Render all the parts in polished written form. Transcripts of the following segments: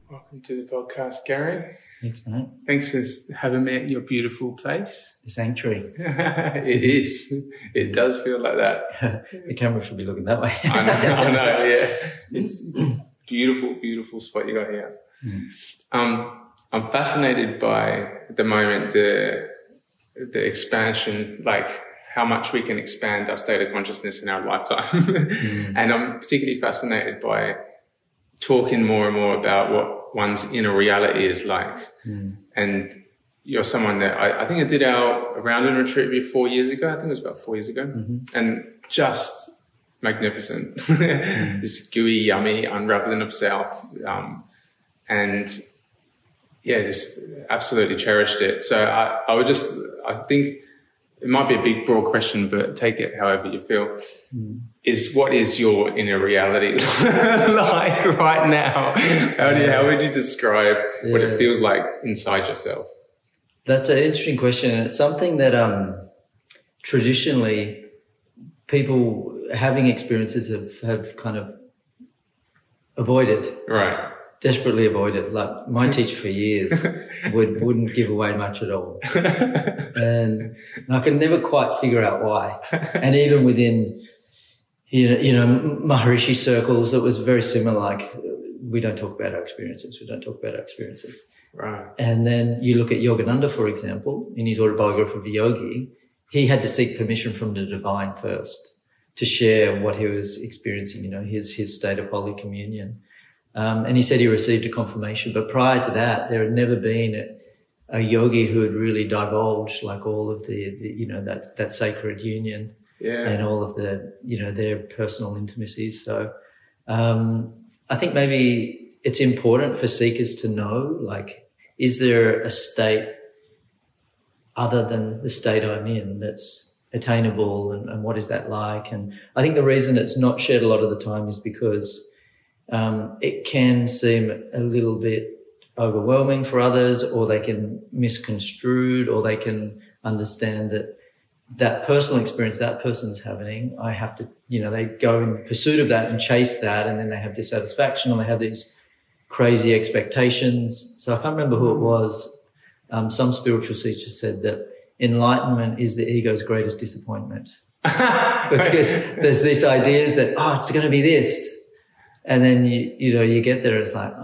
Welcome to the podcast, Gary. Thanks, mate. Thanks for having me at your beautiful place. The sanctuary. It is. It does feel like that. The camera should be looking that way. I know, yeah. It's beautiful, beautiful spot you got here. I'm fascinated by, at the moment, the expansion, like how much we can expand our state of consciousness in our lifetime. And I'm particularly fascinated by talking more and more about what one's inner reality is like. And you're someone that I think I did our Rounding retreat maybe 4 years ago. I think it was about 4 years ago. And just magnificent. This gooey, yummy unraveling of self. And yeah, just absolutely cherished it. So I think it might be a big, broad question, but take it however you feel. What is your inner reality like right now? How would you describe what it feels like inside yourself? That's an interesting question. And it's something that traditionally people having experiences have kind of avoided. Right. Desperately avoided. Like my teacher for years wouldn't give away much at all. And I could never quite figure out why. And even within, you know, Maharishi circles, it was very similar. Like, we don't talk about our experiences. We don't talk about our experiences. Right. And then you look at Yogananda, for example, in his autobiography of a yogi, he had to seek permission from the divine first to share what he was experiencing, you know, his state of Holy Communion. And he said he received a confirmation, but prior to that, there had never been a yogi who had really divulged like all of the you know, that sacred union and all of the, you know, their personal intimacies. So, I think maybe it's important for seekers to know, like, is there a state other than the state I'm in that's attainable, and what is that like? And I think the reason it's not shared a lot of the time is because it can seem a little bit overwhelming for others, or they can misconstrued, or they can understand that personal experience that person's having, I have to, you know, they go in pursuit of that and chase that, and then they have dissatisfaction, or they have these crazy expectations. So I can't remember who it was. Some spiritual teacher said that enlightenment is the ego's greatest disappointment. Because there's these ideas that, it's going to be this. And then, you get there, it's like,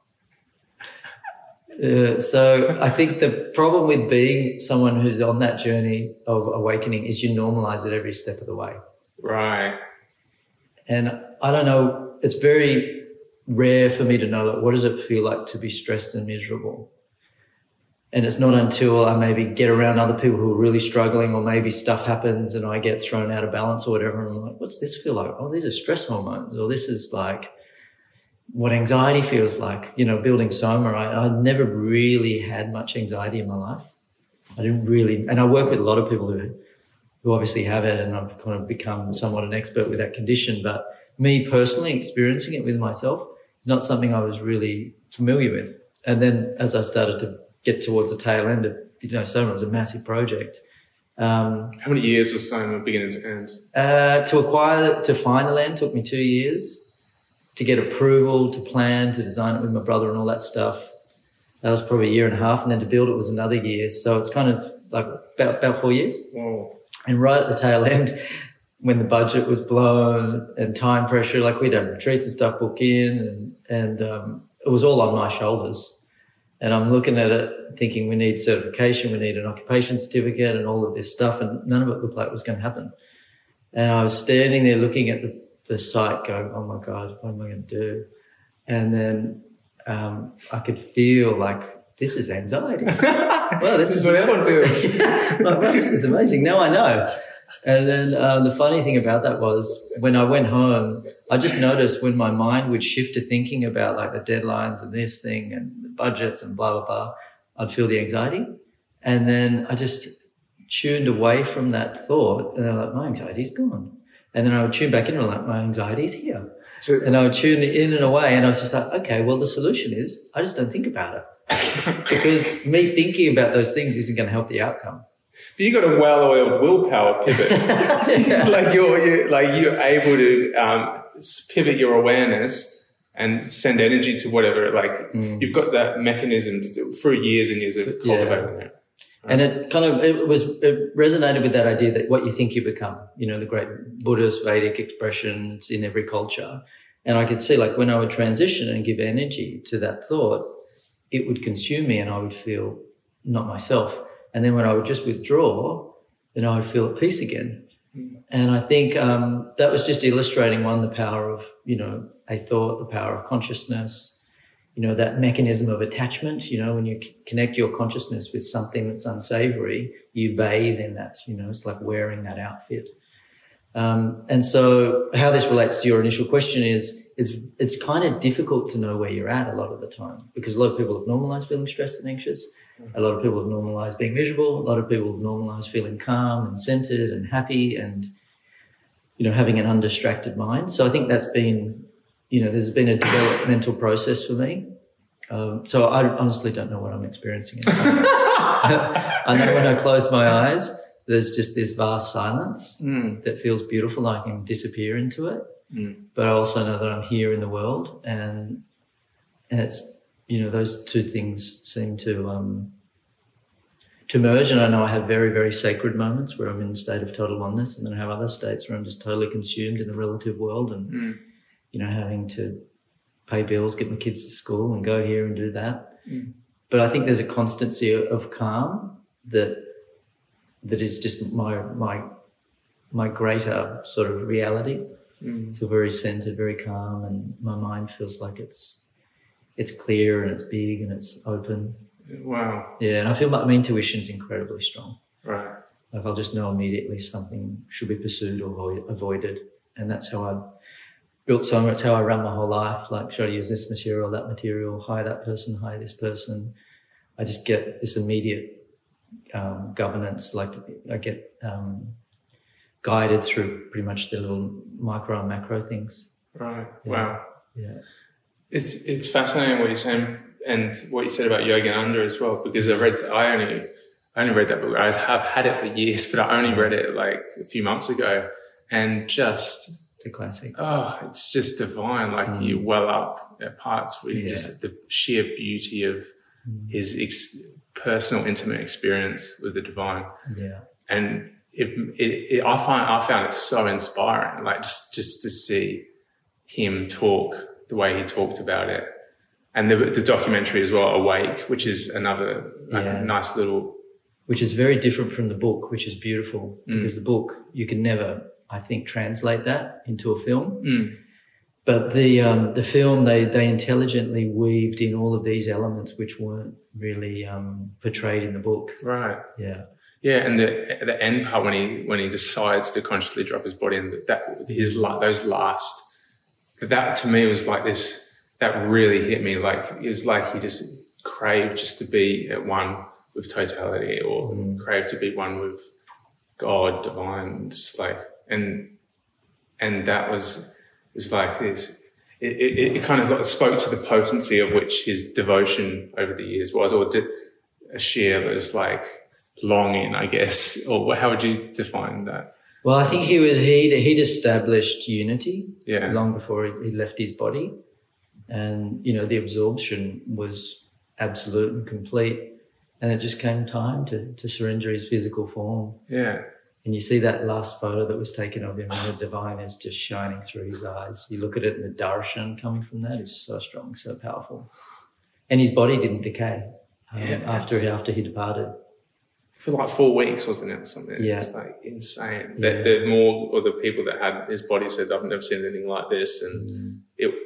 so I think the problem with being someone who's on that journey of awakening is you normalize it every step of the way. Right. And I don't know, it's very rare for me to know, like, what does it feel like to be stressed and miserable? And it's not until I maybe get around other people who are really struggling, or maybe stuff happens and I get thrown out of balance or whatever, and I'm like, what's this feel like? Oh, these are stress hormones, or this is like what anxiety feels like. You know, building Soma, I never really had much anxiety in my life. I didn't really, and I work with a lot of people who obviously have it, and I've kind of become somewhat an expert with that condition. But me personally experiencing it with myself is not something I was really familiar with. And then as I started to get towards the tail end of, Soma was a massive project. How many years was Soma beginning to end? To find the land took me 2 years. To get approval, to plan, to design it with my brother and all that stuff, that was probably 1.5 years. And then to build it was another year. So it's kind of like about 4 years. Whoa. And right at the tail end, when the budget was blown and time pressure, like we'd had retreats and stuff booked in, and it was all on my shoulders. And I'm looking at it thinking, we need certification, we need an occupation certificate and all of this stuff, and none of it looked like it was going to happen. And I was standing there looking at the site going, oh my God, what am I going to do? And then I could feel like, this is anxiety. Well, this is what everyone feels. Like, wow, this is amazing. Now I know. And then the funny thing about that was when I went home, I just noticed when my mind would shift to thinking about like the deadlines and this thing and the budgets and blah, blah, blah, I'd feel the anxiety. And then I just tuned away from that thought, and I'm like, my anxiety's gone. And then I would tune back in and like, my anxiety's here. And I would tune in and away, and I was just like, okay, well, the solution is I just don't think about it. Because me thinking about those things isn't going to help the outcome. But you got a well-oiled willpower pivot. Like you're able to pivot your awareness and send energy to whatever. Like you've got that mechanism to do for years and years of cultivating it. And it resonated with that idea that what you think you become, you know, the great Buddhist Vedic expression, it's in every culture. And I could see, like, when I would transition and give energy to that thought, it would consume me and I would feel not myself. And then when I would just withdraw, then I would feel at peace again. And I think that was just illustrating, one, the power of, you know, a thought, the power of consciousness, you know, that mechanism of attachment. You know, when you connect your consciousness with something that's unsavory, you bathe in that, you know, it's like wearing that outfit. And so how this relates to your initial question is it's kind of difficult to know where you're at a lot of the time, because a lot of people have normalized feeling stressed and anxious. A lot of people have normalized being miserable. A lot of people have normalized feeling calm and centered and happy and, you know, having an undistracted mind. So I think that's been, you know, there's been a developmental process for me. So I honestly don't know what I'm experiencing. I know when I close my eyes, there's just this vast silence that feels beautiful. I can disappear into it. But I also know that I'm here in the world, and it's, you know, those two things seem to merge. And I know I have very, very sacred moments where I'm in a state of total oneness, and then I have other states where I'm just totally consumed in the relative world and, you know, having to pay bills, get my kids to school and go here and do that. But I think there's a constancy of calm that is just my greater sort of reality. So very centered, very calm, and my mind feels like it's clear and it's big and it's open. Wow. Yeah, and I feel like my intuition's incredibly strong. Right. Like I'll just know immediately something should be pursued or avoided. And that's how I built Soma. It's how I run my whole life. Like, should I use this material, that material, hire that person, hire this person? I just get this immediate governance. Like I get guided through pretty much the little micro and macro things. Right. Yeah. Wow. Yeah. It's fascinating what you're saying and what you said about Yogananda as well, because I only read that book. I have had it for years, but I only read it like a few months ago, and just, it's a classic. Oh, it's just divine. Like you well up at parts where you just the sheer beauty of his personal, intimate experience with the divine. Yeah. And I found it so inspiring, like just to see him talk the way he talked about it. And the documentary as well, Awake, which is another nice little... Which is very different from the book, which is beautiful, because the book, you can never, I think, translate that into a film. But the film, they intelligently weaved in all of these elements which weren't really portrayed in the book. Right. Yeah. Yeah, and the end part when he decides to consciously drop his body, and that to me was like this. That really hit me. Like it was like he just craved just to be at one with totality, or craved to be one with God, divine, just like and that was like this. It kind of like spoke to the potency of which his devotion over the years was, or a sheer was like longing, I guess, or how would you define that? Well, I think he'd established unity long before he left his body, and you know the absorption was absolute and complete, and it just came time to surrender his physical form. Yeah. And you see that last photo that was taken of him, and the divine is just shining through his eyes. You look at it, and the darshan coming from that is so strong, so powerful, and his body didn't decay after he departed. For like 4 weeks, wasn't it, or something? Yeah. It's like insane. Yeah. The more, or the people that had his body said, I've never seen anything like this. And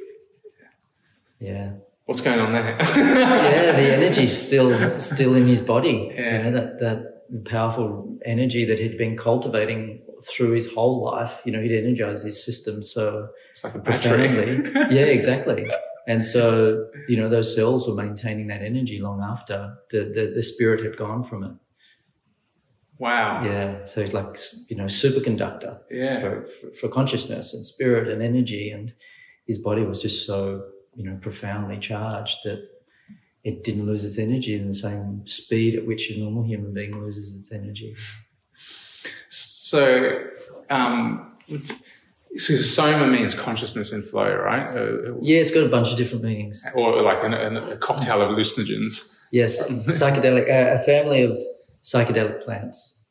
what's going on there? The energy's still in his body. Yeah. You know, that powerful energy that he'd been cultivating through his whole life. You know, he'd energized his system so it's like a battery. Yeah, exactly. And so, you know, those cells were maintaining that energy long after the spirit had gone from it. Wow. Yeah. So he's like, you know, superconductor for consciousness and spirit and energy. And his body was just so, you know, profoundly charged that it didn't lose its energy in the same speed at which a normal human being loses its energy. So So soma means consciousness and flow, right? Yeah, it's got a bunch of different meanings. Or like a cocktail of hallucinogens. Yes, psychedelic, a family of psychedelic plants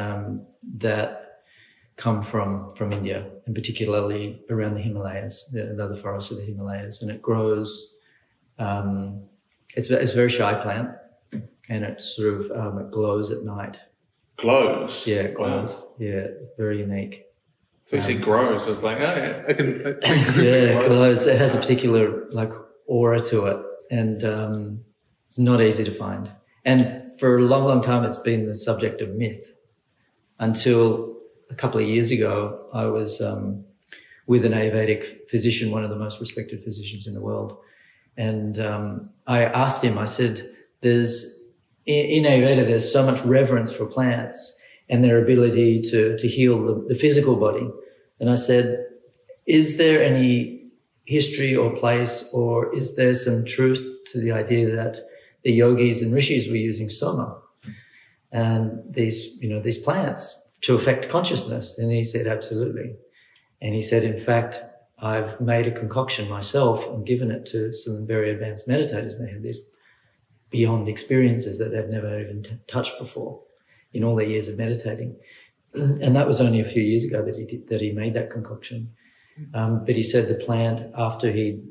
that come from India, and particularly around the Himalayas, the other forests of the Himalayas, and it grows. It's a very shy plant, and it sort of it glows at night. Glows? Yeah, it glows. Wow. Yeah, it's very unique. So you said grows. I was like, oh yeah, I can yeah, it glows. It has a particular like aura to it, and it's not easy to find. And for a long, long time, it's been the subject of myth until a couple of years ago. I was with an Ayurvedic physician, one of the most respected physicians in the world. And I asked him, I said, in Ayurveda, there's so much reverence for plants and their ability to heal the physical body. And I said, is there any history or place, or is there some truth to the idea that the yogis and rishis were using soma and these plants to affect consciousness? And he said, absolutely. And he said, in fact, I've made a concoction myself and given it to some very advanced meditators. They had these beyond experiences that they've never even touched before in all their years of meditating. And that was only a few years ago that he made that concoction. But he said the plant, after he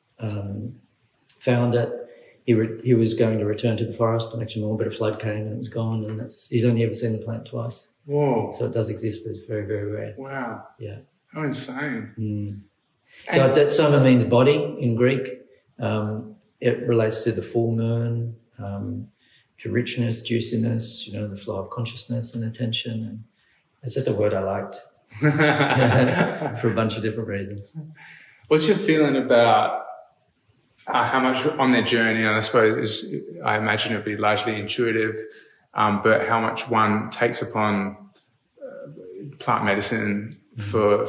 found it, he was going to return to the forest to make sure more, but a flood came and it was gone. And he's only ever seen the plant twice. Whoa. So it does exist, but it's very, very rare. Wow. Yeah. How insane. Mm. So that soma means body in Greek. It relates to the full moon, to richness, juiciness, the flow of consciousness and attention. And it's just a word I liked for a bunch of different reasons. What's your feeling about how much on their journey, and I suppose I imagine it would be largely intuitive, but how much one takes upon plant medicine for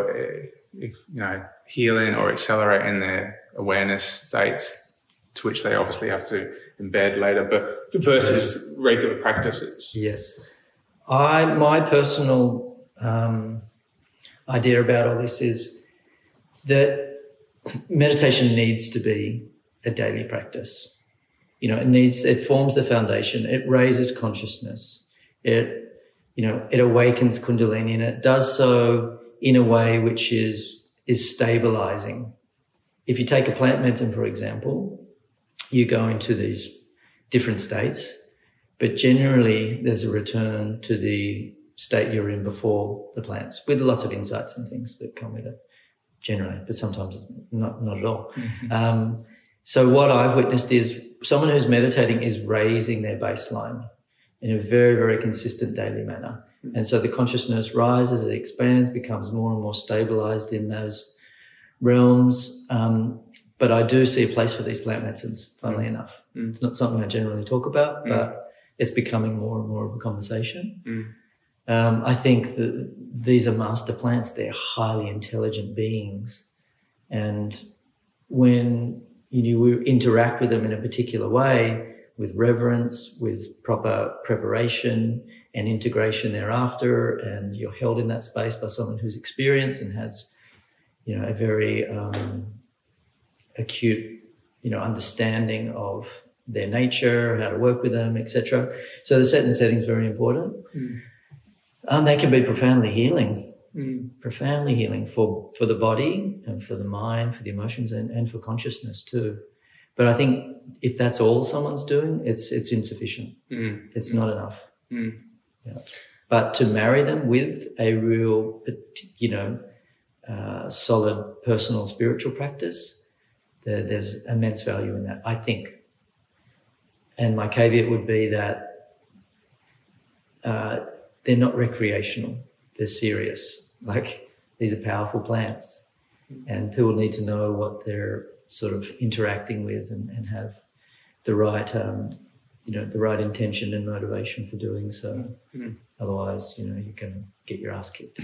healing or accelerating their awareness states, to which they obviously have to embed later, but versus regular practices? Yes. My personal idea about all this is that meditation needs to be a daily practice. It forms the foundation. It raises consciousness. It awakens Kundalini, and it does so in a way which is stabilizing. If you take a plant medicine, for example, you go into these different states, but generally there's a return to the state you're in before the plants, with lots of insights and things that come with it, generally, but sometimes not at all. Mm-hmm. So what I've witnessed is someone who's meditating is raising their baseline in a very, very consistent daily manner. Mm-hmm. And so the consciousness rises, it expands, becomes more and more stabilized in those realms. But I do see a place for these plant medicines, funnily enough. Mm. It's not something I generally talk about, but it's becoming more and more of a conversation. Mm. I think that these are master plants. They're highly intelligent beings. And when we interact with them in a particular way, with reverence, with proper preparation and integration thereafter, and you're held in that space by someone who's experienced and has, a very acute, understanding of their nature, how to work with them, etc. So the set and setting is very important. Mm. They can be profoundly healing for the body and for the mind, for the emotions, and for consciousness too. But I think if that's all someone's doing, it's insufficient. Mm. It's not enough. Mm. Yeah. But to marry them with a real, solid personal spiritual practice, there's immense value in that, I think. And my caveat would be that they're not recreational. They're serious. Like, these are powerful plants, and people need to know what they're sort of interacting with and have the right, the right intention and motivation for doing so. Mm. Otherwise, you can get your ass kicked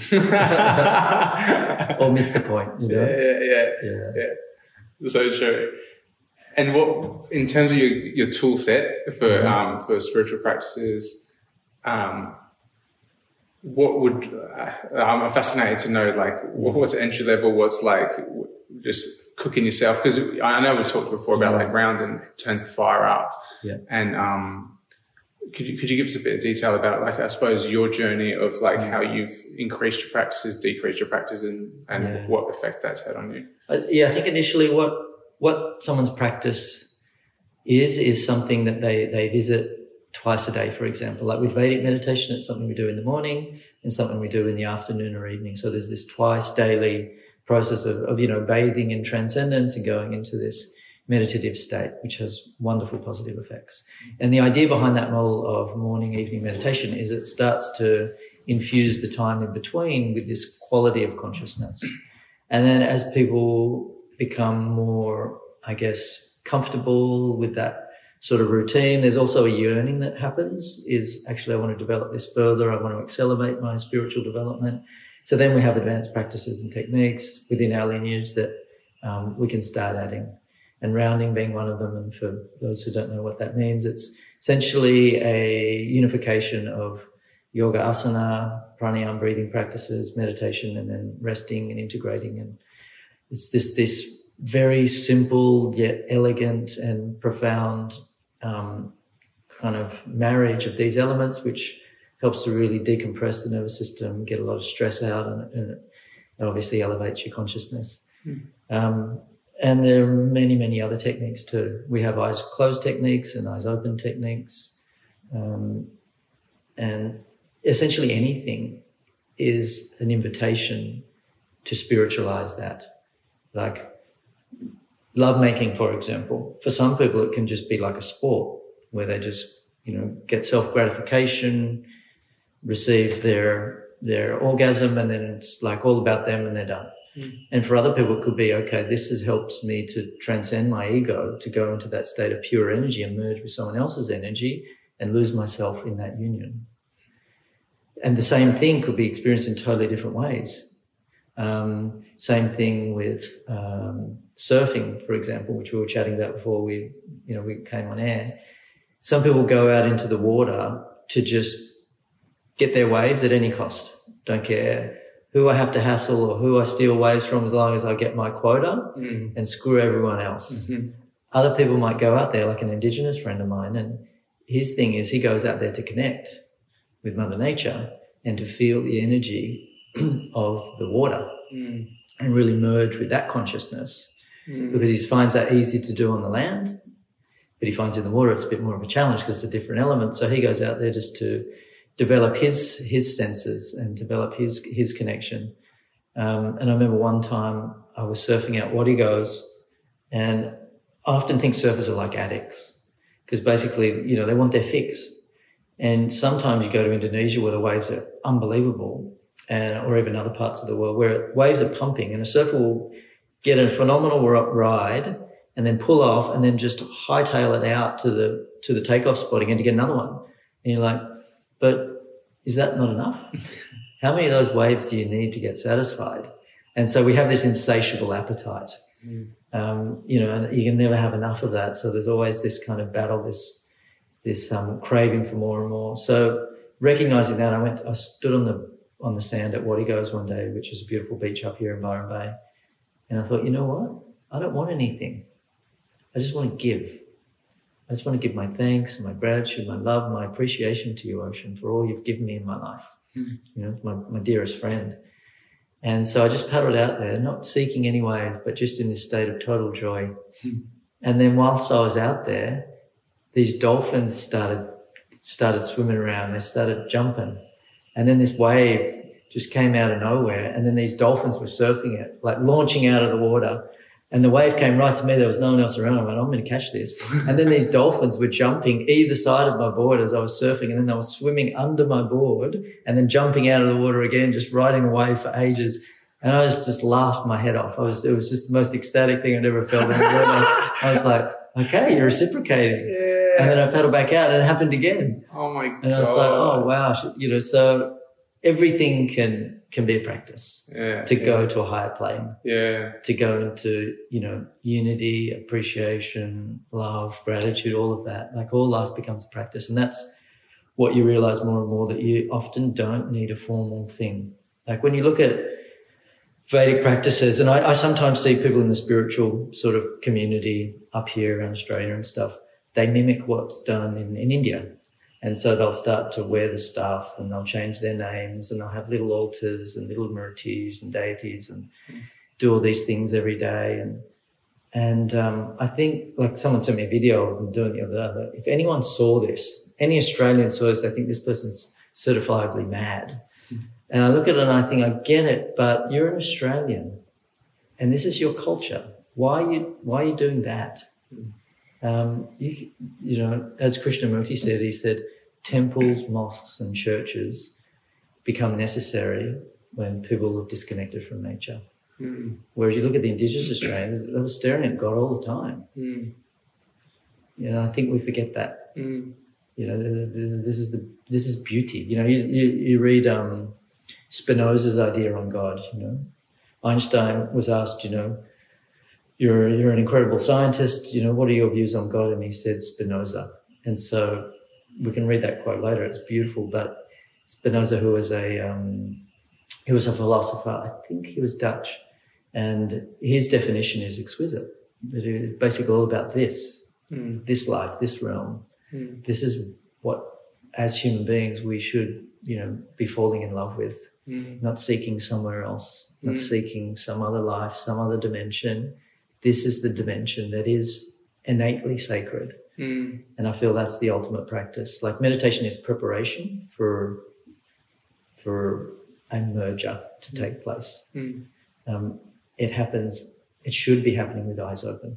or miss the point. Yeah. So true. And what, in terms of your tool set for spiritual practices, what would, I'm fascinated to know, like, what's entry level, what's like just cooking yourself? Because I know we've talked before about like rounding turns the fire up. Yeah. And could you give us a bit of detail about, like, I suppose your journey of like how you've increased your practices, decreased your practice, and what effect that's had on you? I think initially what someone's practice is something that they visit twice a day, for example. Like with Vedic meditation, it's something we do in the morning and something we do in the afternoon or evening. So there's this twice daily process of bathing in transcendence and going into this meditative state, which has wonderful positive effects. And the idea behind that model of morning, evening meditation is it starts to infuse the time in between with this quality of consciousness. And then as people become more, I guess, comfortable with that sort of routine, there's also a yearning that happens, is actually I want to develop this further. I want to accelerate my spiritual development. So then we have advanced practices and techniques within our lineage that we can start adding, and rounding being one of them. And for those who don't know what that means, it's essentially a unification of yoga asana, pranayama breathing practices, meditation, and then resting and integrating. And it's this very simple yet elegant and profound kind of marriage of these elements, which helps to really decompress the nervous system, get a lot of stress out, and it obviously elevates your consciousness. And there are many, many other techniques too. We have eyes closed techniques and eyes open techniques. And essentially anything is an invitation to spiritualize that. Like lovemaking, for example. For some people, it can just be like a sport where they just, get self-gratification, receive their orgasm, and then it's like all about them and they're done. And for other people, it could be, okay, this helps me to transcend my ego, to go into that state of pure energy and merge with someone else's energy and lose myself in that union. And the same thing could be experienced in totally different ways. Same thing with surfing, for example, which we were chatting about before we came on air. Some people go out into the water to just get their waves at any cost. Don't care who I have to hassle or who I steal waves from, as long as I get my quota, and screw everyone else. Mm-hmm. Other people might go out there, like an Indigenous friend of mine, and his thing is he goes out there to connect with Mother Nature and to feel the energy of the water and really merge with that consciousness, because he finds that easy to do on the land, but he finds in the water it's a bit more of a challenge because it's a different element. So he goes out there just to develop his senses and develop his connection. And I remember one time I was surfing out Warrigos, and I often think surfers are like addicts because basically, they want their fix. And sometimes you go to Indonesia where the waves are unbelievable, or even other parts of the world where waves are pumping, and a surfer will get a phenomenal ride and then pull off and then just hightail it out to the takeoff spot again to get another one. And you're like, but is that not enough? How many of those waves do you need to get satisfied? And so we have this insatiable appetite. And you can never have enough of that. So there's always this kind of battle, this craving for more and more. So recognizing that, I stood on the sand at Warrigos one day, which is a beautiful beach up here in Byron Bay. And I thought, you know what? I don't want anything. I just want to give. I just want to give my thanks, my gratitude, my love, my appreciation to you, Ocean, for all you've given me in my life. My dearest friend. And so I just paddled out there, not seeking any wave, but just in this state of total joy. And then whilst I was out there, these dolphins started swimming around. They started jumping. And then this wave just came out of nowhere. And then these dolphins were surfing it, like launching out of the water. And the wave came right to me. There was no one else around. I went, I'm going to catch this. And then these dolphins were jumping either side of my board as I was surfing. And then they were swimming under my board and then jumping out of the water again, just riding the wave for ages. And I just laughed my head off. It was just the most ecstatic thing I'd ever felt in the water. I was like, okay, you're reciprocating. Yeah. And then I paddled back out and it happened again. Oh my God. And I was like, oh wow. So everything can be a practice to go to a higher plane, to go into, unity, appreciation, love, gratitude, all of that. Like all life becomes a practice. And that's what you realize more and more, that you often don't need a formal thing. Like when you look at Vedic practices, and I sometimes see people in the spiritual sort of community up here in Australia and stuff, they mimic what's done in India. And so they'll start to wear the stuff and they'll change their names and they'll have little altars and little murtis and deities and do all these things every day. And I think, like, someone sent me a video of them doing it the other day. If anyone saw this, any Australian saw this, they think this person's certifiably mad. And I look at it and I think, I get it, but you're an Australian and this is your culture. Why are you doing that? You know, as Krishnamurti said, he said, temples, mosques and churches become necessary when people are disconnected from nature. Whereas you look at the Indigenous Australians, they were staring at God all the time. You know, I think we forget that. You know, this is beauty. You know, you read Spinoza's idea on God. You know, Einstein was asked, you know, you're an incredible scientist. You know, what are your views on God? And he said Spinoza. And so we can read that quote later. It's beautiful. But Spinoza, who was he was a philosopher. I think he was Dutch. And his definition is exquisite. It is basically all about this life, this realm. This is what, as human beings, we should, you know, be falling in love with, not seeking somewhere else, not seeking some other life, some other dimension. This is the dimension that is innately sacred. And I feel that's the ultimate practice. Like, meditation is preparation for a merger to take place. It should be happening with eyes open.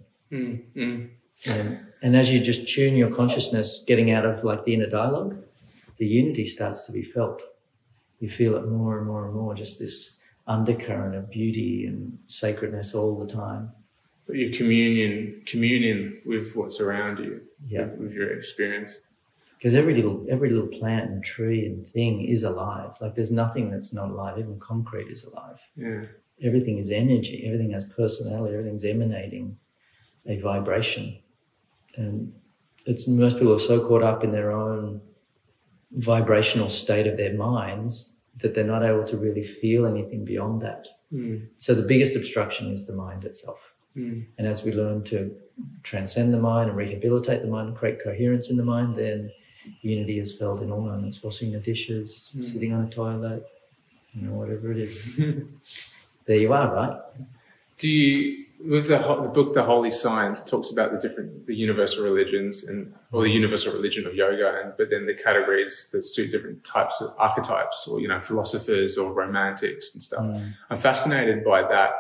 And as you just tune your consciousness, getting out of like the inner dialogue, the unity starts to be felt. You feel it more and more and more, just this undercurrent of beauty and sacredness all the time. But you're communing with what's around you, yeah, with your experience. Because every little plant and tree and thing is alive. Like, there's nothing that's not alive. Even concrete is alive. Yeah. Everything is energy. Everything has personality. Everything's emanating a vibration. And most people are so caught up in their own vibrational state of their minds that they're not able to really feel anything beyond that. So the biggest obstruction is the mind itself. And as we learn to transcend the mind and rehabilitate the mind and create coherence in the mind, then unity is felt in all moments, washing the dishes, sitting on a toilet, you know, whatever it is. There you are, right? Do you, with the book, The Holy Science, it talks about the universal religions or the universal religion of yoga, but then the categories that suit different types of archetypes, or, you know, philosophers or romantics and stuff. I'm fascinated by that,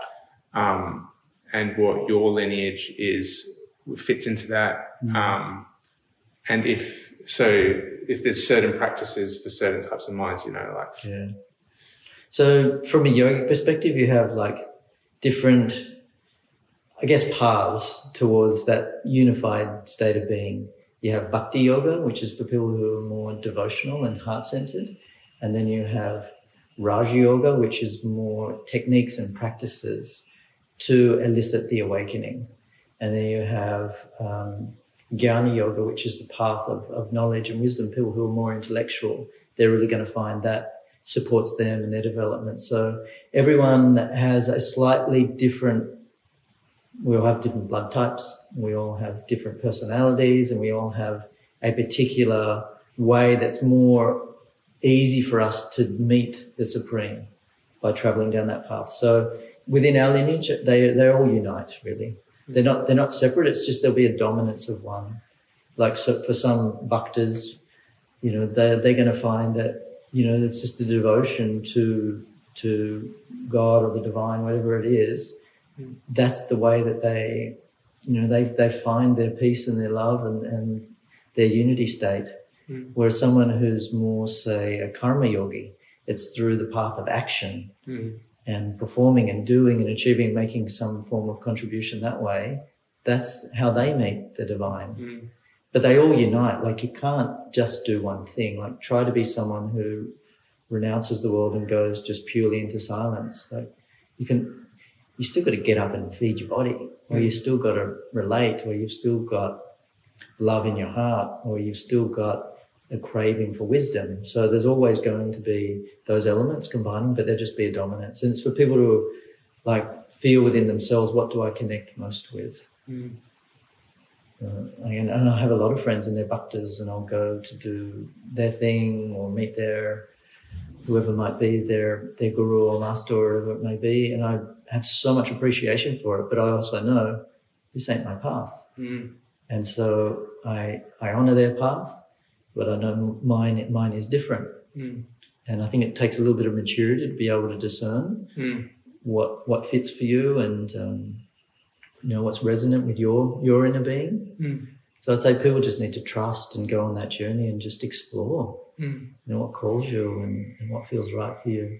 and what your lineage fits into that. And if there's certain practices for certain types of minds, you know, like. Yeah. So from a yogic perspective, you have like different, I guess, paths towards that unified state of being. You have bhakti yoga, which is for people who are more devotional and heart-centered. And then you have Raja yoga, which is more techniques and practices to elicit the awakening. And then you have Jnana yoga, which is the path of knowledge and wisdom. People who are more intellectual, they're really going to find that supports them in their development. So everyone has a slightly different, we all have different blood types, we all have different personalities, and we all have a particular way that's more easy for us to meet the Supreme by traveling down that path. So within our lineage, they all unite, really. They're not separate. It's just there'll be a dominance of one. Like, so for some bhaktas, you know, they're going to find that, you know, it's just a devotion to God or the divine, whatever it is. That's the way that they, you know, they find their peace and their love and their unity state. Whereas someone who's more, say, a karma yogi, it's through the path of action and performing and doing and achieving, making some form of contribution that way. That's how they meet the divine. But they all unite. Like, you can't just do one thing. Like, try to be someone who renounces the world and goes just purely into silence. Like, you still got to get up and feed your body, or you still got to relate, or you've still got love in your heart, or you've still got a craving for wisdom. So there's always going to be those elements combining, but there'll just be a dominance. And it's for people to like feel within themselves, what do I connect most with? And I have a lot of friends and they're bhaktas, and I'll go to do their thing or meet their whoever might be their guru or master or whatever it may be, and I have so much appreciation for it, but I also know this ain't my path. And so I honor their path, but I know mine is different. And I think it takes a little bit of maturity to be able to discern what fits for you, and what's resonant with your inner being. So I'd say people just need to trust and go on that journey and just explore. What calls you and what feels right for you.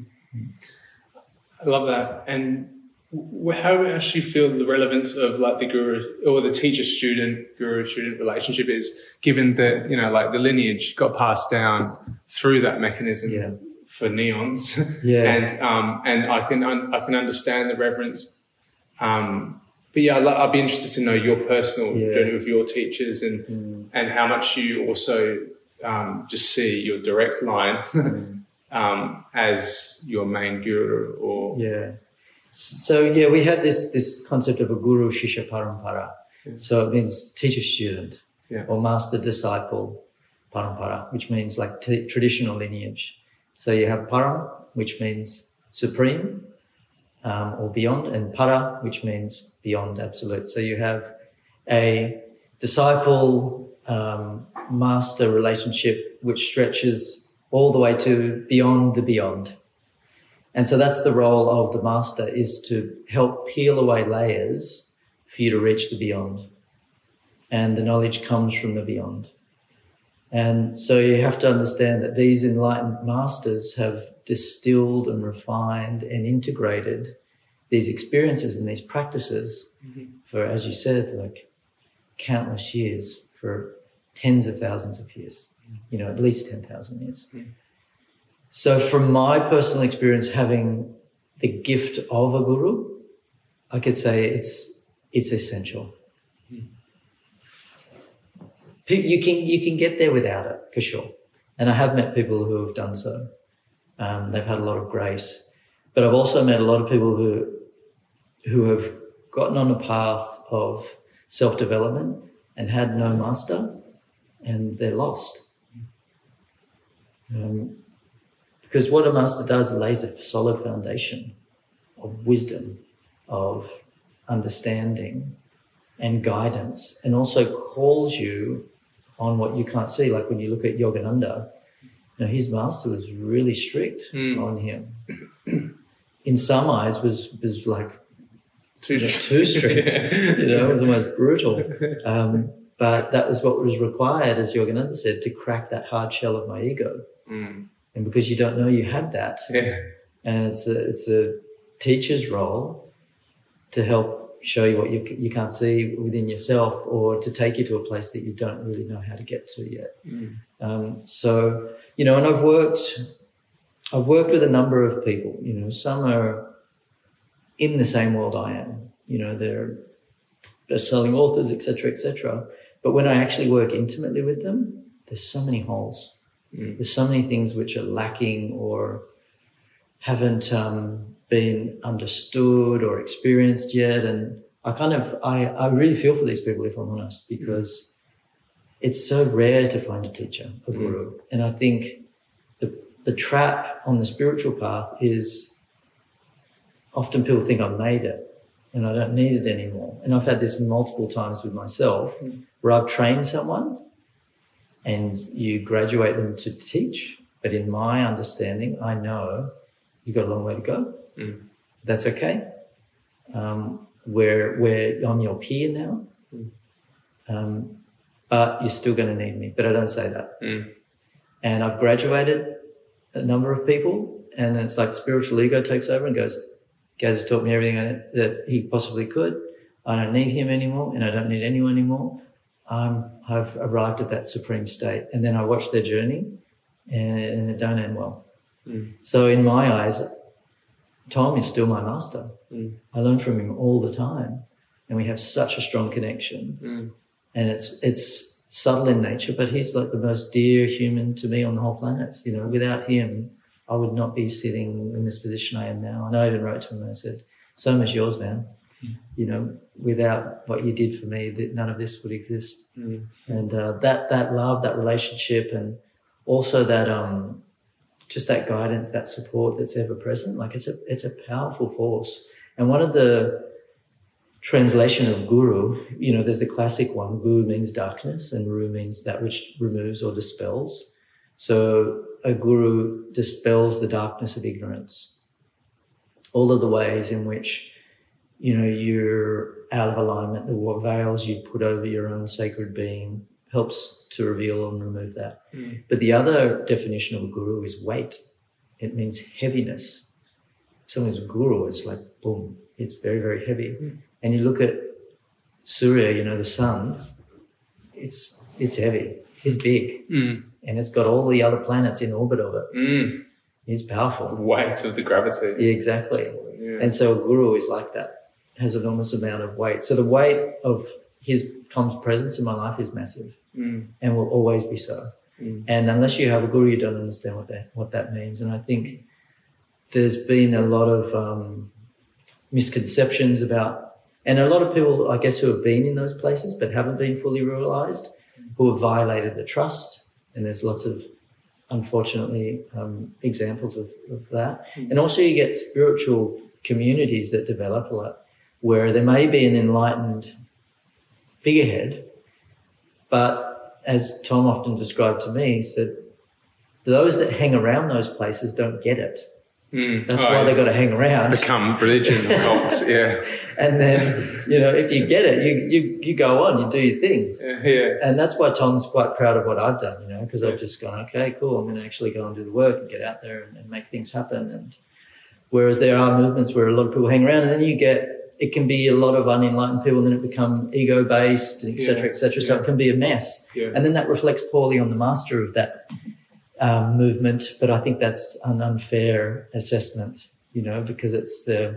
I love that. And how do you actually feel the relevance of like the guru or the teacher-student, guru-student relationship is, given that, like the lineage got passed down through that mechanism for neons. And I can understand the reverence. But I'd be interested to know your personal journey with your teachers and how much you also just see your direct line as your main guru So we have this concept of a guru shishya parampara. So it means teacher student or master disciple parampara, which means like traditional lineage. So you have param, which means supreme or beyond, and para, which means beyond absolute. So you have a disciple master relationship which stretches all the way to beyond the beyond. And so that's the role of the master, is to help peel away layers for you to reach the beyond. And the knowledge comes from the beyond. And so you have to understand that these enlightened masters have distilled and refined and integrated these experiences and these practices for, as you said, like countless years, for tens of thousands of years, at least 10,000 years. So from my personal experience, having the gift of a guru, I could say it's essential. You can get there without it, for sure. And I have met people who have done so. They've had a lot of grace. But I've also met a lot of people who have gotten on a path of self-development and had no master, and they're lost. Because what a master does, lays a solid foundation of wisdom, of understanding and guidance, and also calls you on what you can't see. Like when you look at Yogananda, his master was really strict on him. In some eyes was like too strict. It was almost brutal. But that was what was required, as Yogananda said, to crack that hard shell of my ego. And because you don't know you have that, and it's a teacher's role to help show you what you can't see within yourself, or to take you to a place that you don't really know how to get to yet. So, and I've worked with a number of people. Some are in the same world I am. They're best-selling authors, etc., etc. But when I actually work intimately with them, there's so many holes. There's so many things which are lacking or haven't been understood or experienced yet. And I really feel for these people, if I'm honest, because it's so rare to find a teacher, a guru. And I think the trap on the spiritual path is often people think I've made it and I don't need it anymore. And I've had this multiple times with myself where I've trained someone and you graduate them to teach. But in my understanding, I know you've got a long way to go. That's okay. Where I'm your peer now. But you're still going to need me. But I don't say that. And I've graduated a number of people, and it's like spiritual ego takes over and goes, Gaz has taught me everything that he possibly could. I don't need him anymore, and I don't need anyone anymore. I've arrived at that supreme state. And then I watch their journey, and it don't end well. So in my eyes, Tom is still my master. I learn from him all the time, and we have such a strong connection. And it's subtle in nature, but he's like the most dear human to me on the whole planet. You know, without him, I would not be sitting in this position I am now. And I even wrote to him and I said, so much yours, man. You know, without what you did for me, that none of this would exist. And that love, that relationship, and also that just that guidance, that support that's ever present, like it's a powerful force. And one of the translation of guru, you know, there's the classic one, guru means darkness and ru means that which removes or dispels. So a guru dispels the darkness of ignorance. All of the ways in which, you know, you're out of alignment, the veils you put over your own sacred being helps to reveal and remove that. But the other definition of a guru is weight. It means heaviness. Someone's guru, it's like, boom, it's very, very heavy. And you look at Surya, you know, the sun, it's heavy. It's big. And it's got all the other planets in orbit of it. It's powerful. The weight of the gravity. Yeah, exactly. Yeah. And so a guru is like that, has an enormous amount of weight. So the weight of Tom's presence in my life is massive and will always be so. And unless you have a guru, you don't understand what that means. And I think there's been a lot of misconceptions about, and a lot of people, I guess, who have been in those places but haven't been fully realized, who have violated the trust. And there's lots of, unfortunately, examples of that. And also you get spiritual communities that develop a lot where there may be an enlightened figurehead, but as Tom often described to me, he said, those that hang around those places don't get it. That's why they've got to hang around. Become religion cults, yeah. And then, you know, if you get it, you go on, you do your thing. Yeah. And that's why Tom's quite proud of what I've done, you know, because I've just gone, okay, cool, I'm going to actually go and do the work and get out there and make things happen. And whereas there are movements where a lot of people hang around, and then you get, it can be a lot of unenlightened people, and then it become ego-based, et cetera, et cetera. So it can be a mess. Yeah. And then that reflects poorly on the master of that movement. But I think that's an unfair assessment, you know, because it's the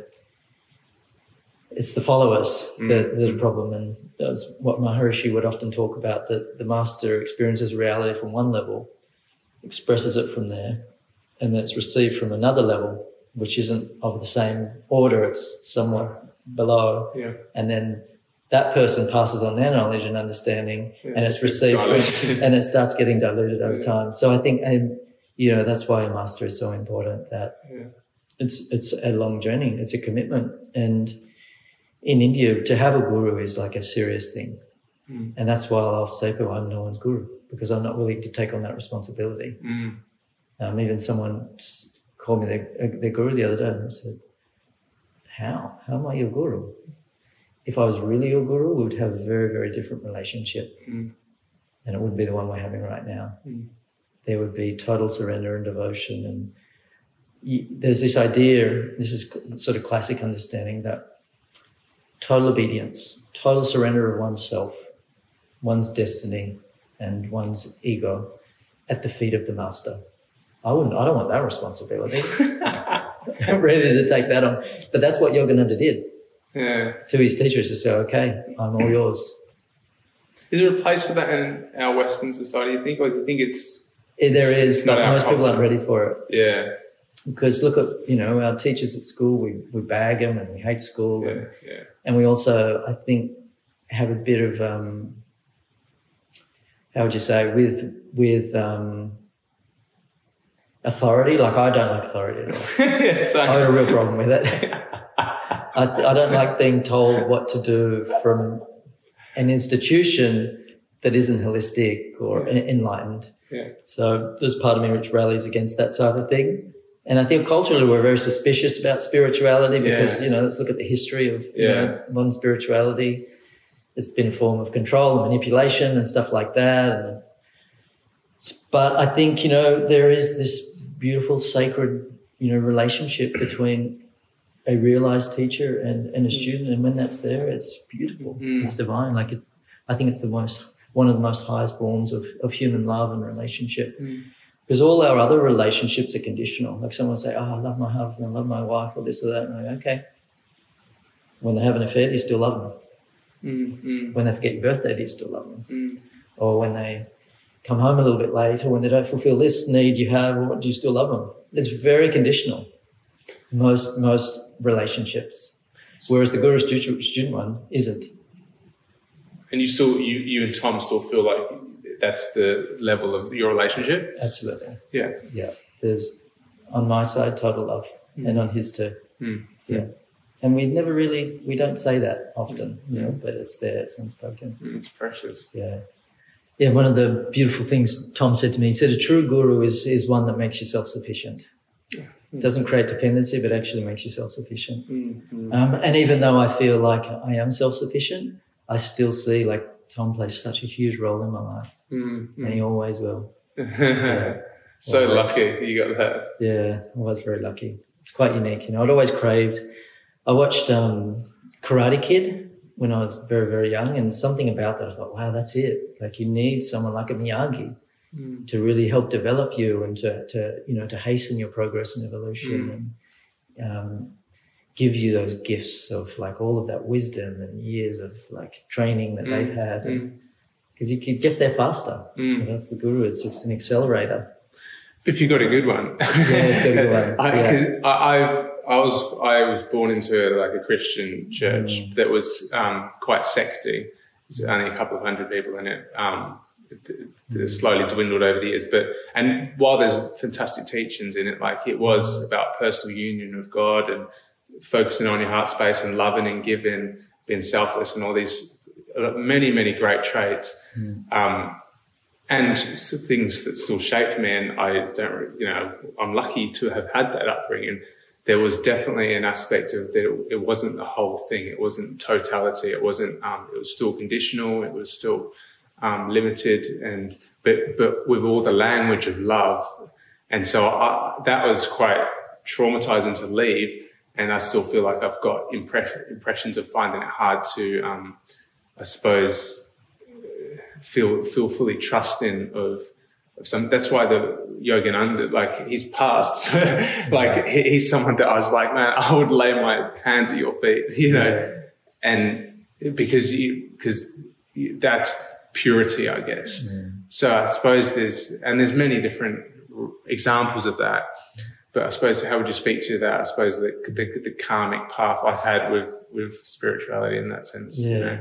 followers that are the problem. And that's what Maharishi would often talk about, that the master experiences reality from one level, expresses it from there, and then it's received from another level, which isn't of the same order, it's somewhat below. Yeah. And then that person passes on their knowledge and understanding, and it's received and it starts getting diluted over time. So I think, and you know, that's why a master is so important, that it's a long journey, it's a commitment. And in India, to have a guru is like a serious thing. And that's why I'll say, I'm no one's guru, because I'm not willing to take on that responsibility. Even someone called me their guru the other day, and I said, how am I your guru? If I was really your guru, we would have a very, very different relationship. And it wouldn't be the one we're having right now. There would be total surrender and devotion. And there's this idea, this is sort of classic understanding, that total obedience, total surrender of oneself, one's destiny and one's ego at the feet of the master. I don't want that responsibility. I'm ready to take that on. But that's what Yogananda did. To his teachers, to say, okay, I'm all yours. Is there a place for that in our Western society, you think? Or do you think there is, but most people aren't ready for it. Yeah. Because look at, you know, our teachers at school, we bag them and we hate school. And we also, I think, have a bit of, how would you say, with authority. Like, I don't like authority at all. Yes, I have a real problem with it. I don't like being told what to do from an institution that isn't holistic or enlightened. So there's part of me which rallies against that sort of thing. And I think culturally we're very suspicious about spirituality because, you know, let's look at the history of you know, modern spirituality. It's been a form of control and manipulation and stuff like that. But I think, you know, there is this beautiful, sacred, you know, relationship between a realized teacher and a student. And when that's there, it's beautiful. It's divine. Like, I think it's one of the most highest forms of human love and relationship. Because all our other relationships are conditional. Like someone will say, I love my husband, I love my wife, or this or that. And I go, okay. When they have an affair, do you still love them? When they forget your birthday, do you still love them? or when they come home a little bit late, or when they don't fulfill this need you have, or do you still love them? It's very conditional. Most relationships, whereas the guru student one isn't. And you and Tom still feel like that's the level of your relationship? Absolutely. Yeah. Yeah. There's on my side total love, and on his too. Yeah. And we don't say that often, but it's there, it's unspoken. It's precious. Yeah. Yeah, one of the beautiful things Tom said to me, he said a true guru is one that makes you self-sufficient. It doesn't create dependency, but actually makes you self-sufficient. And even though I feel like I am self-sufficient, I still see like Tom plays such a huge role in my life. And he always will. Yeah. So always. Lucky you got that. Yeah, I was very lucky. It's quite unique. I'd always craved. I watched Karate Kid when I was very, very young, and something about that I thought, wow, that's it. Like you need someone like a Miyagi to really help develop you and to hasten your progress and evolution and give you those gifts of like all of that wisdom and years of like training that they've had. Because you could get there faster. That's the guru. It's just an accelerator. If you got a good one. Yeah, got a good one. I was born into like a Christian church that was quite secty. There's only a couple of hundred people in it. It slowly dwindled over the years, and while there's fantastic teachings in it, like it was about personal union of God and focusing on your heart space and loving and giving, being selfless, and all these many, many great traits. And things that still shaped me, and I'm lucky to have had that upbringing. There was definitely an aspect of that. It wasn't the whole thing. It wasn't totality. It wasn't. It was still conditional. It was still limited, but with all the language of love. And so that was quite traumatizing to leave. And I still feel like I've got impressions of finding it hard to, I suppose, feel fully trusting of some. That's why the Yogananda, like he's passed, like he's someone that I was like, man, I would lay my hands at your feet, and because that's purity, I guess. So I suppose there's many different examples of that. But I suppose, how would you speak to that? I suppose the karmic path I've had with spirituality in that sense.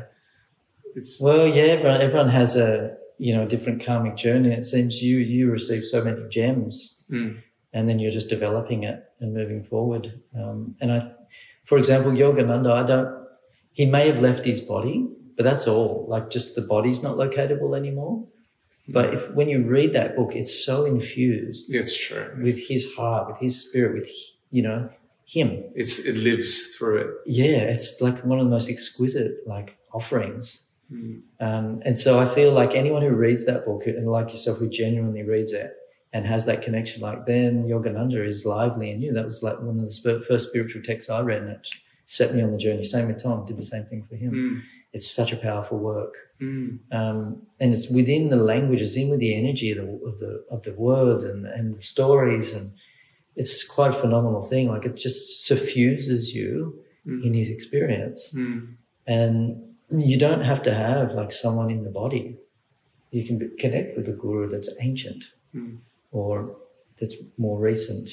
Everyone has a different karmic journey. It seems you receive so many gems, and then you're just developing it and moving forward. For example, Yogananda, he may have left his body, but that's all. Like just the body's not locatable anymore. But when you read that book, it's so infused. It's true. With his heart, with his spirit, with him. It lives through it. Yeah, it's like one of the most exquisite like offerings. And so I feel like anyone who reads that book, and like yourself, who genuinely reads it and has that connection, like then Yogananda is lively in you. That was like one of the first spiritual texts I read, and it set me on the journey. Same with Tom, did the same thing for him. It's such a powerful work, and it's within the language, it's in with the energy of the words and the stories, and it's quite a phenomenal thing. Like it just suffuses you in his experience, and you don't have to have like someone in the body. You can connect with a guru that's ancient or that's more recent.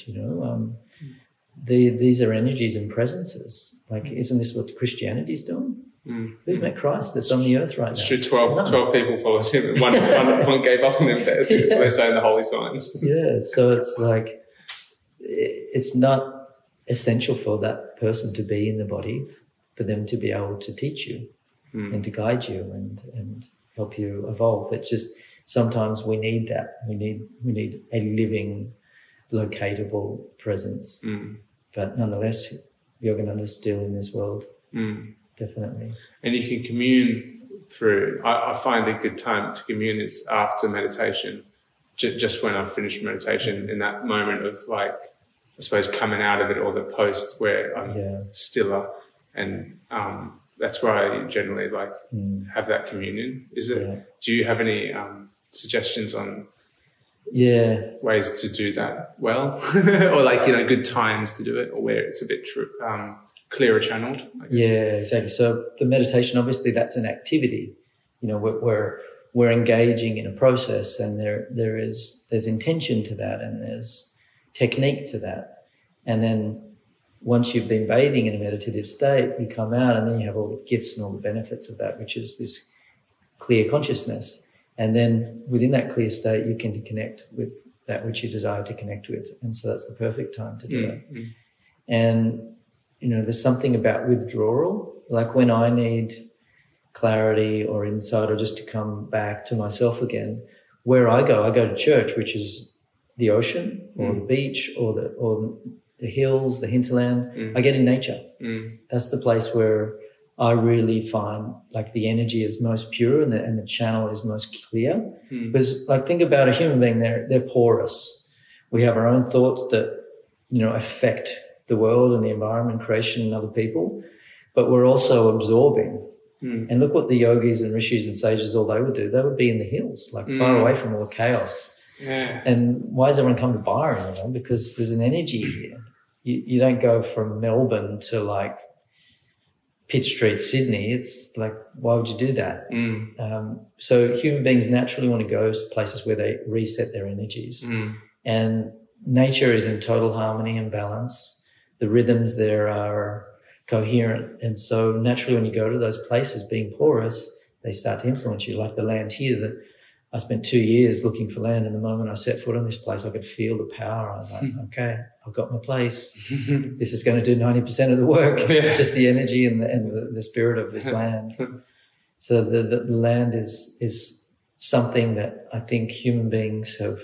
These are energies and presences. Like, isn't this what Christianity's doing? Who's met Christ that's on the earth right now? It's true. 12 people followed him. One gave up on him. That's what they say in the holy signs. Yeah. So it's like, it's not essential for that person to be in the body for them to be able to teach you and to guide you and help you evolve. It's just sometimes we need that. We need a living, locatable presence. But nonetheless, Yogananda's still in this world. Definitely. And you can commune through. I find a good time to commune is after meditation. Just when I've finished meditation, in that moment of like, I suppose, coming out of it, or the post where I'm stiller, and that's where I generally like have that communion. Is it? Do you have any suggestions on ways to do that well, or like good times to do it, or where it's a bit clearer channeled? Yeah, exactly. So the meditation, obviously, that's an activity. We're we're engaging in a process, and there's intention to that, and there's technique to that. And then once you've been bathing in a meditative state, you come out and then you have all the gifts and all the benefits of that, which is this clear consciousness. And then within that clear state, you can connect with that which you desire to connect with. And so that's the perfect time to do it. And, there's something about withdrawal, like when I need clarity or insight or just to come back to myself again, where I go to church, which is the ocean or the beach or the hills, the hinterland. I get in nature. That's the place where I really find like the energy is most pure and the channel is most clear. Because like think about a human being, they're porous. We have our own thoughts that, affect the world and the environment, creation and other people, but we're also absorbing. And look what the yogis and rishis and sages, all they would do. They would be in the hills, like far away from all the chaos. Yeah. And why does everyone come to Byron? Because there's an energy here. You don't go from Melbourne to like Pitt Street, Sydney. It's like, why would you do that? So human beings naturally want to go to places where they reset their energies. And nature is in total harmony and balance. The rhythms there are coherent. And so naturally when you go to those places being porous, they start to influence you. Like the land here, that I spent 2 years looking for land, and the moment I set foot on this place, I could feel the power. I was like, okay, I've got my place. This is going to do 90% of the work, just the energy and the spirit of this land. So the land is something that I think human beings have,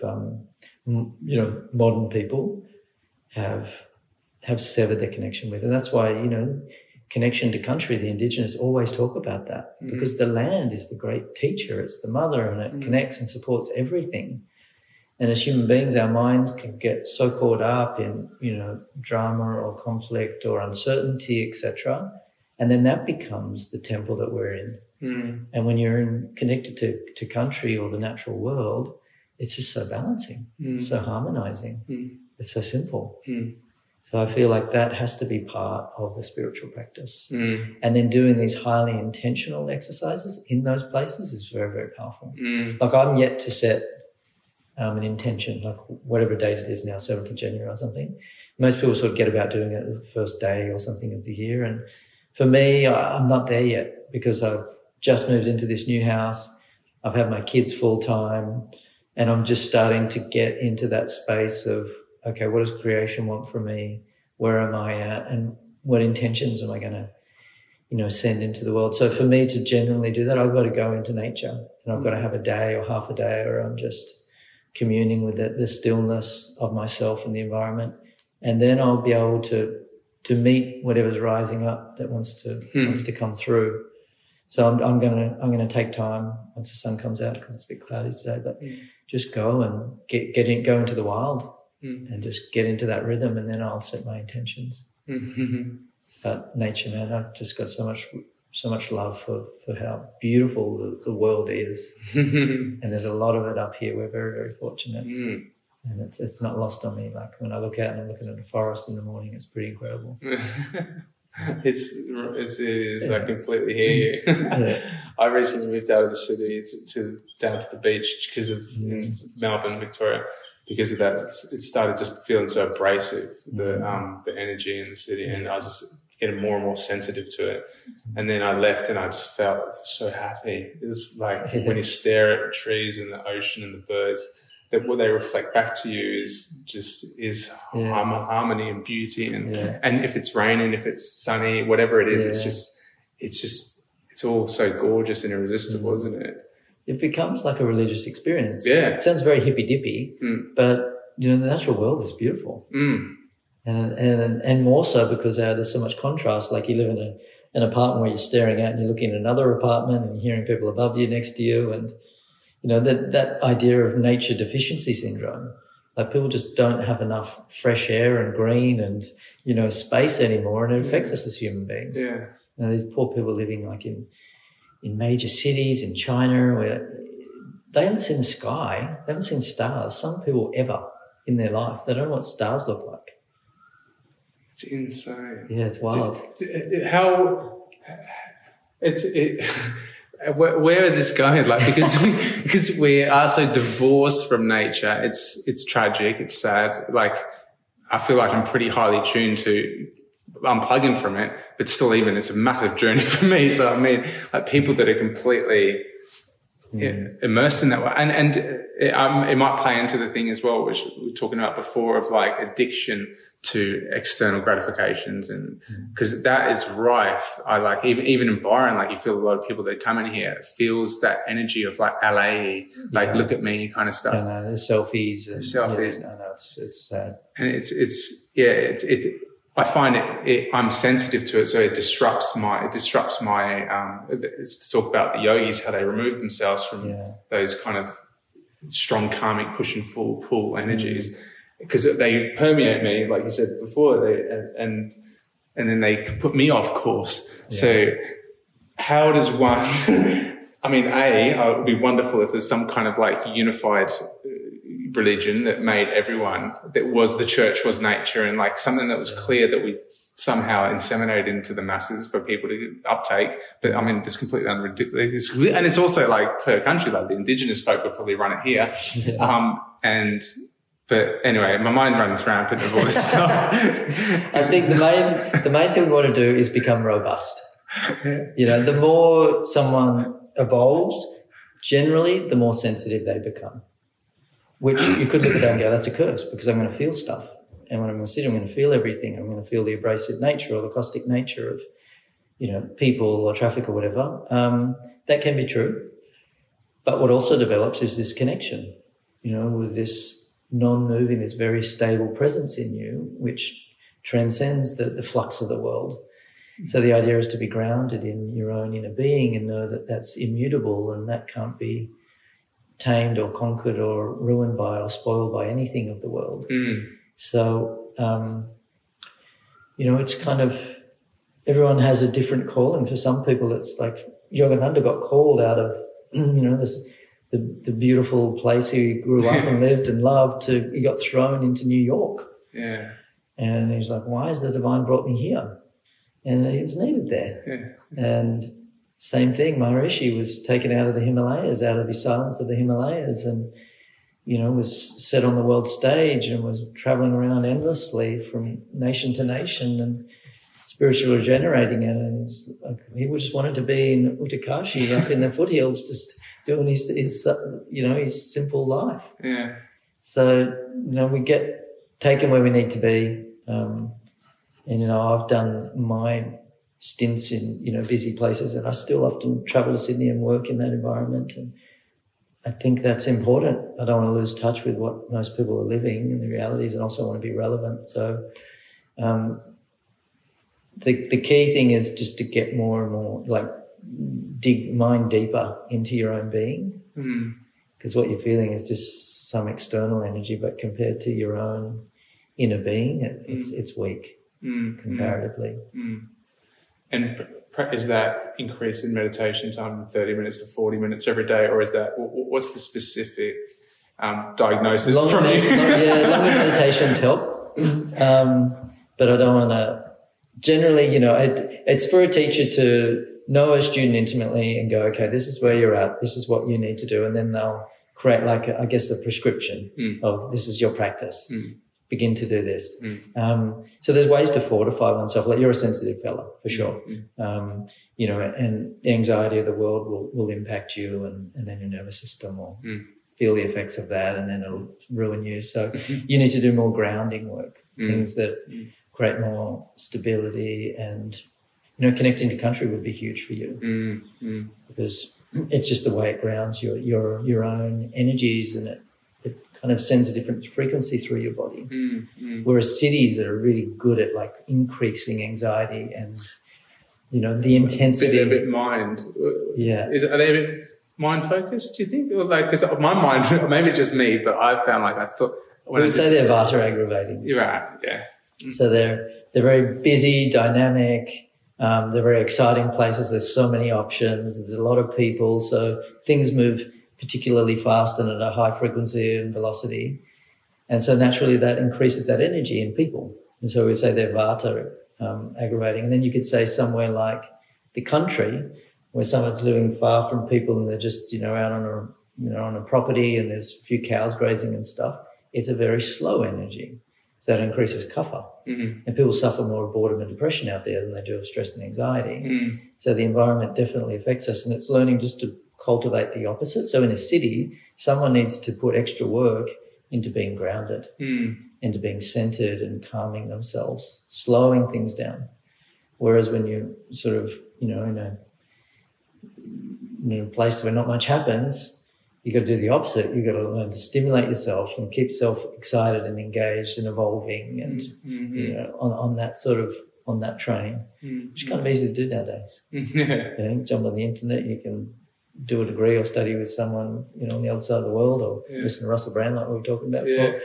modern people have severed their connection with. And that's why, connection to country, the Indigenous always talk about that, because the land is the great teacher. It's the mother, and it connects and supports everything. And as human beings, our minds can get so caught up in, drama or conflict or uncertainty, etc. And then that becomes the temple that we're in. And when you're connected to country or the natural world, it's just so balancing, so harmonizing. It's so simple. So I feel like that has to be part of the spiritual practice. And then doing these highly intentional exercises in those places is very, very powerful. Like I'm yet to set an intention, like whatever date it is now, 7th of January or something. Most people sort of get about doing it the first day or something of the year. And for me, I'm not there yet because I've just moved into this new house. I've had my kids full time, and I'm just starting to get into that space of, okay, what does creation want from me? Where am I at? And what intentions am I going to, send into the world? So for me to genuinely do that, I've got to go into nature, and I've got to have a day or half a day where I'm just communing with the stillness of myself and the environment. And then I'll be able to meet whatever's rising up that wants to come through. So I'm going to take time once the sun comes out, because it's a bit cloudy today, but just go and go into the wild. And just get into that rhythm, and then I'll set my intentions. But nature, man, I've just got so much love for how beautiful the world is. And there's a lot of it up here. We're very, very fortunate. And it's not lost on me. Like when I look out and I'm looking at the forest in the morning, it's pretty incredible. It is. I completely hear you. I recently moved out of the city down to the beach because of in Melbourne, Victoria. Because of that, it started just feeling so abrasive, the energy in the city, and I was just getting more and more sensitive to it. And then I left, and I just felt so happy. It's like when you stare at trees and the ocean and the birds, that what they reflect back to you is harmony and beauty. And if it's raining, if it's sunny, whatever it is, it's all so gorgeous and irresistible, isn't it? It becomes like a religious experience. Yeah. It sounds very hippy-dippy, but, the natural world is beautiful. And more so because there's so much contrast. Like you live in an apartment where you're staring out and you're looking at another apartment and you're hearing people above you, next to you. And, that idea of nature deficiency syndrome, like people just don't have enough fresh air and green and, space anymore. And it affects us as human beings. Yeah. These poor people living like in major cities in China where they haven't seen the sky, they haven't seen stars. Some people ever in their life, they don't know what stars look like. It's insane. Yeah, it's wild. where is this going? Like, because we are so divorced from nature, it's tragic, it's sad. Like, I feel like I'm pretty highly tuned to unplugging from it, but still, even it's a massive journey for me. So I mean, like people that are completely immersed in that way, and it might play into the thing as well, which we were talking about before, of like addiction to external gratifications, and because that is rife. I like even in Byron, like you feel a lot of people that come in here feels that energy of like LA, like look at me kind of stuff. I know, the selfies. Selfies. I know, it's sad. And it's I find I'm sensitive to it, so it disrupts my, it's to talk about the yogis, how they remove themselves from those kind of strong karmic push and pull energies, because they permeate me, like you said before, and then they put me off course. Yeah. So how does one, I mean, it would be wonderful if there's some kind of like unified religion that made everyone, that was the church was nature, and like something that was clear that we somehow inseminated into the masses for people to uptake. But I mean, it's completely ridiculous. And it's also like per country, like the indigenous folk would probably run it here. But anyway, my mind runs rampant of all this stuff. I think the main thing we want to do is become robust. You know, the more someone evolves, generally, the more sensitive they become. Which you could look at that and go, that's a curse, because I'm going to feel stuff. And when I'm going to sit, I'm going to feel everything. I'm going to feel the abrasive nature or the caustic nature of, you know, people or traffic or whatever. That can be true. But what also develops is this connection, you know, with this non-moving, this very stable presence in you, which transcends the flux of the world. So the idea is to be grounded in your own inner being and know that that's immutable, and that can't be tamed or conquered or ruined by or spoiled by anything of the world. So, you know, it's kind of, everyone has a different calling. For some people, it's like Yogananda got called out of, you know, the beautiful place he grew up and lived and loved, to, he got thrown into New York. Yeah. And he's like, why has the divine brought me here? And he was needed there. Yeah. And same thing, Maharishi was taken out of the Himalayas, out of his silence of the Himalayas, and, you know, was set on the world stage and was traveling around endlessly from nation to nation and spiritually regenerating it. And he just wanted to be in Utkarshi, up in the foothills, just doing his simple life. Yeah. So, you know, we get taken where we need to be. And, you know, I've done my stints in, you know, busy places, and I still often travel to Sydney and work in that environment. And I think that's important. I don't want to lose touch with what most people are living and the realities, and also want to be relevant. So the key thing is just to get more and more, like, mine deeper into your own being, because what you're feeling is just some external energy, but compared to your own inner being, it's weak comparatively. And is that increase in meditation time from 30 minutes to 40 minutes every day, or is that, what's the specific diagnosis from you? Longer meditations help, but I don't want to. Generally, you know, it's for a teacher to know a student intimately and go, okay, this is where you're at, this is what you need to do, and then they'll create, like, a prescription of, this is your practice. Begin to do this. So there's ways to fortify oneself. Like, you're a sensitive fellow, for sure. You know, and the anxiety of the world will impact you, and then your nervous system will feel the effects of that, and then it'll ruin you. So you need to do more grounding work, things that create more stability, and, you know, connecting to country would be huge for you because it's just the way it grounds your own energies, and it kind of sends a different frequency through your body. Whereas cities that are really good at, like, increasing anxiety and, you know, the intensity. A bit mind. Yeah. Are they a bit mind focused, do you think? Or like, because my mind, maybe it's just me, but I found, like, I thought. We would say they're Vata aggravating. You're right, yeah. So they're very busy, dynamic. They're very exciting places. There's so many options. There's a lot of people. So things move particularly fast and at a high frequency and velocity. And so naturally that increases that energy in people. And so we say they're Vata aggravating. And then you could say somewhere like the country, where someone's living far from people and they're just, out on a property and there's a few cows grazing and stuff, it's a very slow energy. So that increases kapha. Mm-hmm. And people suffer more of boredom and depression out there than they do of stress and anxiety. So the environment definitely affects us, and it's learning just to cultivate the opposite. So in a city, someone needs to put extra work into being grounded, into being centered and calming themselves, slowing things down. Whereas when you're sort of, in a place where not much happens, you got to do the opposite. You got to learn to stimulate yourself and keep yourself excited and engaged and evolving, and on that train, which is kind of easy to do nowadays. Jump on the internet, you can do a degree or study with someone on the other side of the world, or listen to Russell Brand like we were talking about before.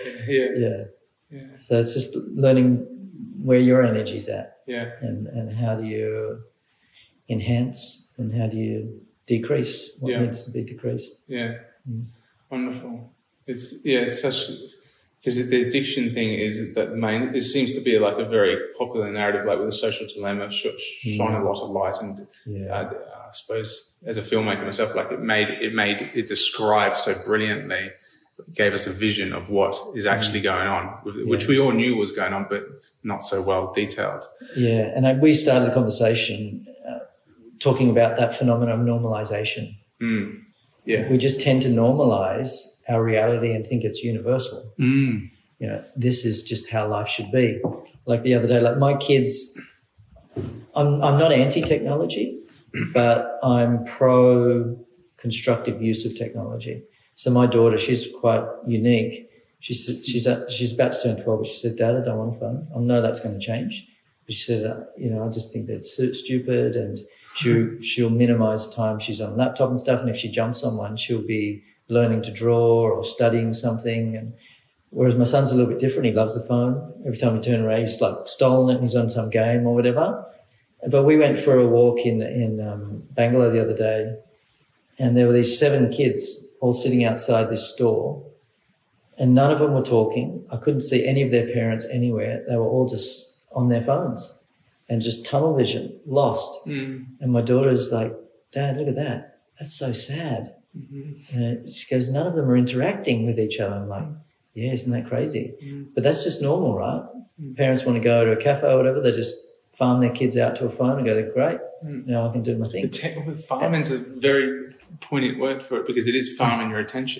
So it's just learning where your energy's at, and how do you enhance and how do you decrease what needs to be decreased. Wonderful. It's such, because the addiction thing is that it seems to be like a very popular narrative, like with the Social Dilemma, shone a lot of light, and I suppose as a filmmaker myself, like it described so brilliantly, gave us a vision of what is actually going on, which we all knew was going on, but not so well detailed. And we started the conversation talking about that phenomenon of normalization. We just tend to normalize our reality and think it's universal. This is just how life should be. Like the other day, like my kids, I'm not anti-technology, but I'm pro-constructive use of technology. So my daughter, she's quite unique. She's about to turn 12, but she said, "Dad, I don't want a phone. I know that's going to change." But she said, I just think that's stupid, and she'll minimize time she's on a laptop and stuff, and if she jumps on one, she'll be learning to draw or studying something. And whereas my son's a little bit different, he loves the phone. Every time we turn around, he's like stolen it and he's on some game or whatever. But we went for a walk in Bangalore the other day, and there were these 7 kids all sitting outside this store, and none of them were talking. I couldn't see any of their parents anywhere. They were all just on their phones and just tunnel vision, lost. And my daughter's like, "Dad, look at that. That's so sad." And she goes, "None of them are interacting with each other." I'm like, "Yeah, isn't that crazy?" But that's just normal, right? Parents want to go to a cafe or whatever, they just farm their kids out to a phone and go, "Great, now I can do my thing." Farming's a very poignant word for it, because it is farming your attention.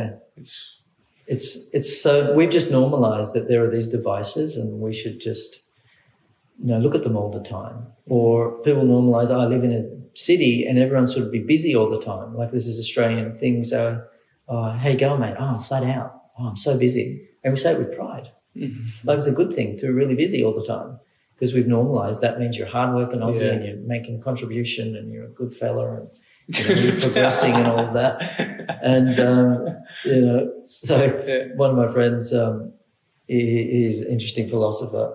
It's so we've just normalized that there are these devices and we should just look at them all the time. Or people normalize, I live in a city and everyone should be busy all the time. Like this is Australian thing. So, "How you going, mate?" "Oh, I'm flat out. Oh, I'm so busy." And we say it with pride. Like it's a good thing to be really busy all the time, because we've normalized that means you're hardworking Aussie and you're making a contribution and you're a good fella and you're progressing and all of that. And, so one of my friends, he's an interesting philosopher.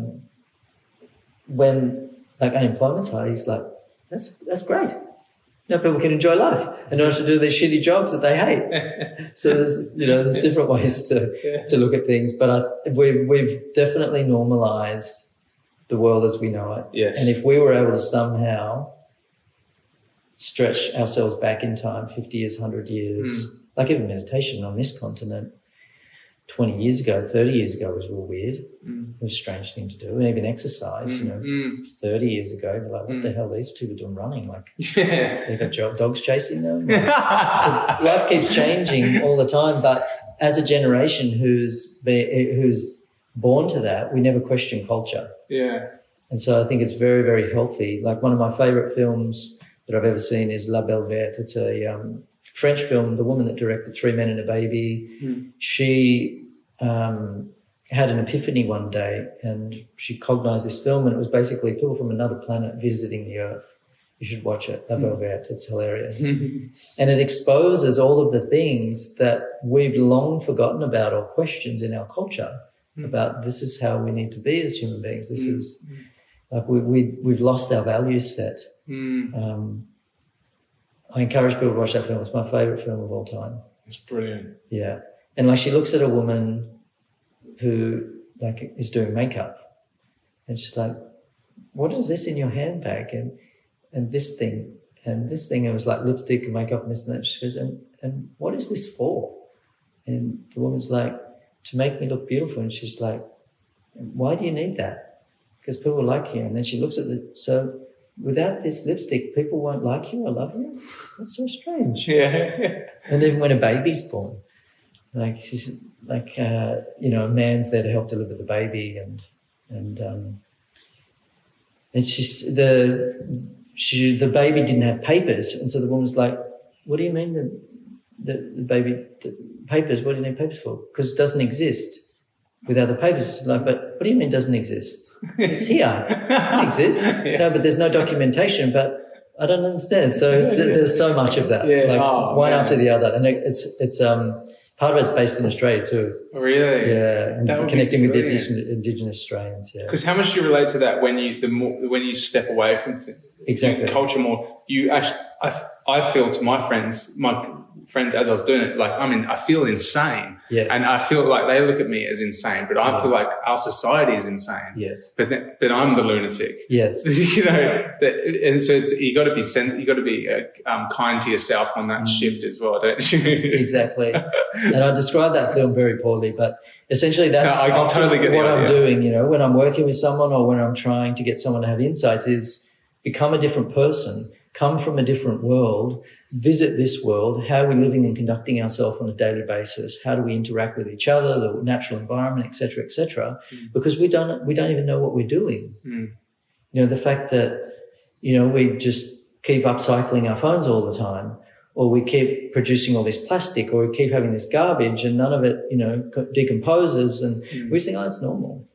When like unemployment's high, he's like, that's great. Now people can enjoy life and not have to do their shitty jobs that they hate. So there's different ways to look at things, but we've definitely normalized the world as we know it. Yes. And if we were able to somehow stretch ourselves back in time 50 years, 100 years, like even meditation on this continent 20 years ago, 30 years ago was real weird. It was a strange thing to do. And even exercise, 30 years ago, you're like, what the hell are these two doing running? Like, they've got dogs chasing them. So life keeps changing all the time. But as a generation who's born to that, we never question culture. And so I think it's very, very healthy. Like one of my favorite films that I've ever seen is La Belle Verte. It's a French film. The woman that directed Three Men and a Baby, she had an epiphany one day and she cognized this film, and it was basically people from another planet visiting the Earth. You should watch it, La Belle Verte. It's hilarious. And it exposes all of the things that we've long forgotten about or questions in our culture about this is how we need to be as human beings. This is like we've lost our value set. I encourage people to watch that film. It's my favorite film of all time. It's brilliant. Yeah. And like she looks at a woman who like is doing makeup and she's like, what is this in your handbag and this thing? and this thing, it was like lipstick and makeup and this and that. She goes, and what is this for? And the woman's like, to make me look beautiful. And she's like, why do you need that? Because people like you. And then she looks at so without this lipstick, people won't like you or love you? That's so strange. Yeah. And even when a baby's born, like she's like, a man's there to help deliver the baby, and she's the baby didn't have papers, and so the woman's like, what do you mean the baby papers? What do you need papers for? Because it doesn't exist without the papers. She's like, but what do you mean doesn't exist? It's here. It exists. Yeah. No, but there's no documentation. But I don't understand. So there's so much of that, one after the other, and it's part of it's based in Australia too. Really? Yeah, and connecting with the Indigenous Australians. Yeah. Because how much do you relate to that when you step away from exactly culture more? You actually, I feel to my friends as I was doing it, like, I mean, I feel insane. Yes. And I feel like they look at me as insane, but I feel like our society is insane. Yes. But I'm the lunatic. Yes. And so you got to be kind to yourself on that shift as well, don't you? Exactly. And I describe that film very poorly, but essentially that's I totally get what I'm doing, when I'm working with someone or when I'm trying to get someone to have insights is become a different person, come from a different world, visit this world. How are we living and conducting ourselves on a daily basis? How do we interact with each other, the natural environment, et cetera, because we don't even know what we're doing. The fact that, we just keep upcycling our phones all the time, or we keep producing all this plastic, or we keep having this garbage and none of it, decomposes, and we think, it's normal.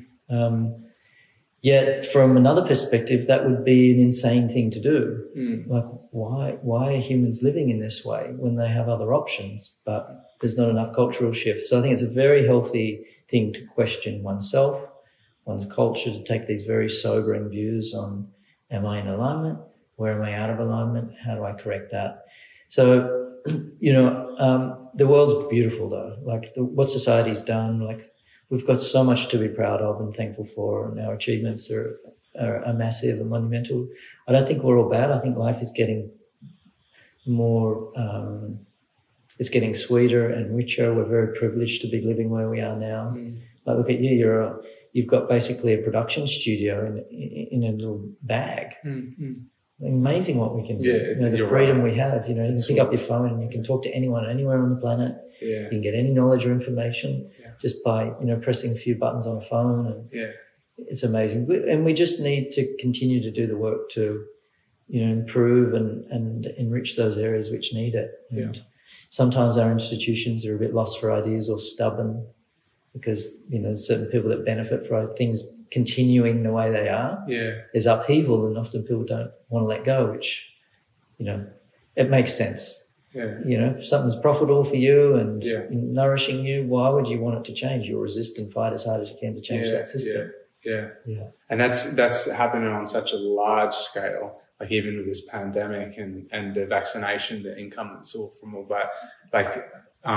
Yet from another perspective, that would be an insane thing to do. Like, why are humans living in this way when they have other options? But there's not enough cultural shift. So I think it's a very healthy thing to question oneself, one's culture, to take these very sobering views on, am I in alignment? Where am I out of alignment? How do I correct that? So, the world's beautiful though. Like what society's done, like, we've got so much to be proud of and thankful for, and our achievements are massive and monumental. I don't think we're all bad. I think life is getting more, it's getting sweeter and richer. We're very privileged to be living where we are now. Like, look at you. You've got basically a production studio in a little bag. Amazing what we can do. Yeah, the freedom we have. You can pick up your phone and you can talk to anyone anywhere on the planet. Yeah. You can get any knowledge or information just by pressing a few buttons on a phone, and it's amazing. And we just need to continue to do the work to improve and enrich those areas which need it. And sometimes our institutions are a bit lost for ideas or stubborn, because there's certain people that benefit from things continuing the way they are. There's upheaval, and often people don't want to let go, which it makes sense. If something's profitable for you and nourishing you, why would you want it to change? You'll resist and fight as hard as you can to change that system. And that's happening on such a large scale, like even with this pandemic and the vaccination, the income that's all from all that. Like,